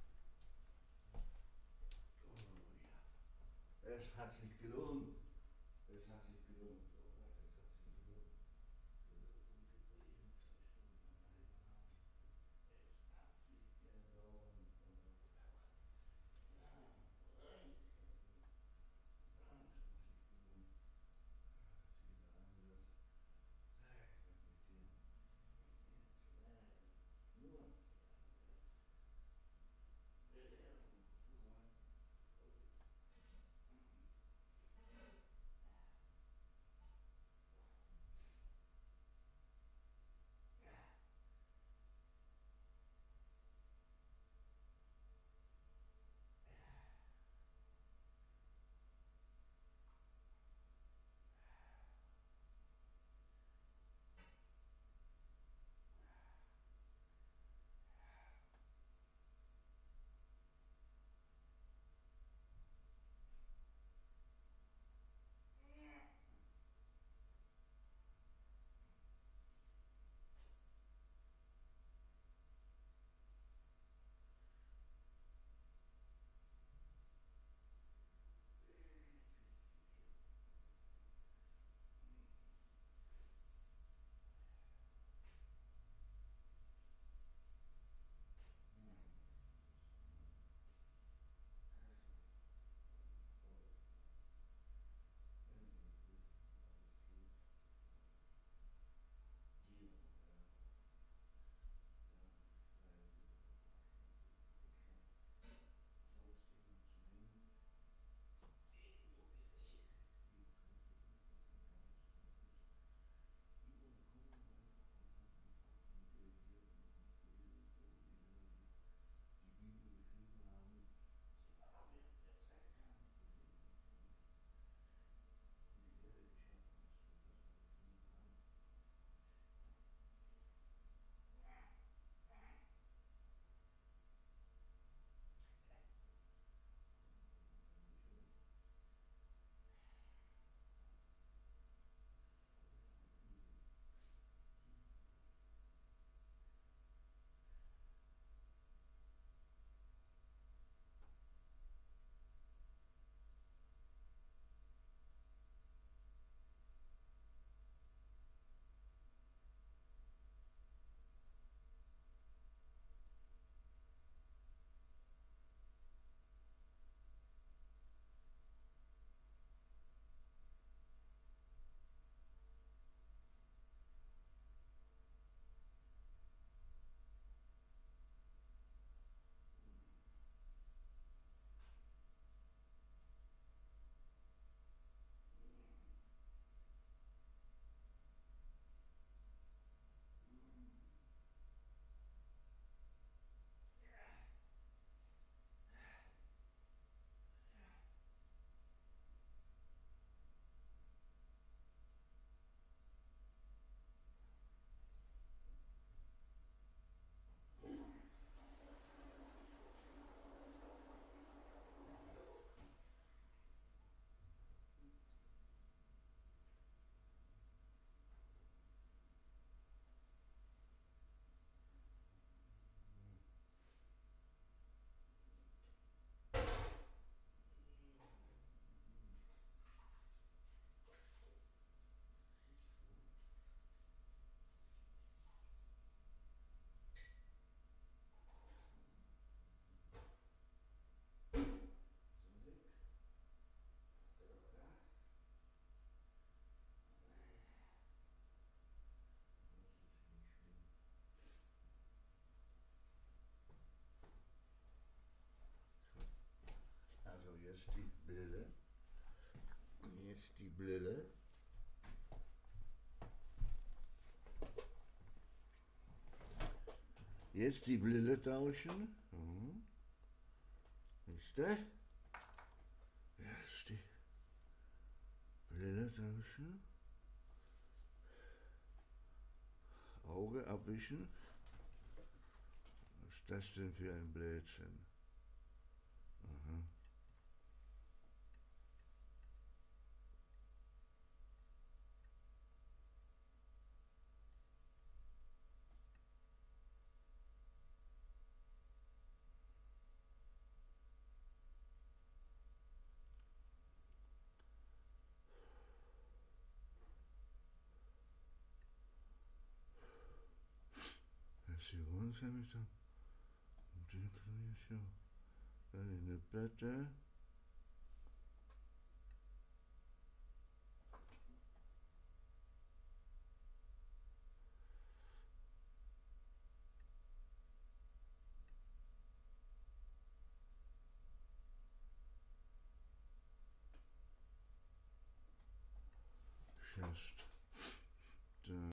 Oh ja. Es hat sich gelohnt. Es hat sich gelohnt. Jetzt die Brille. Jetzt die Brille. Jetzt die Brille tauschen. Mhm. Ist der? Jetzt die Brille tauschen. Auge abwischen. Was ist das denn für ein Blödsinn? Aha. Assurance, habe ich da. Und den kann ich ja. Dann in der Platte.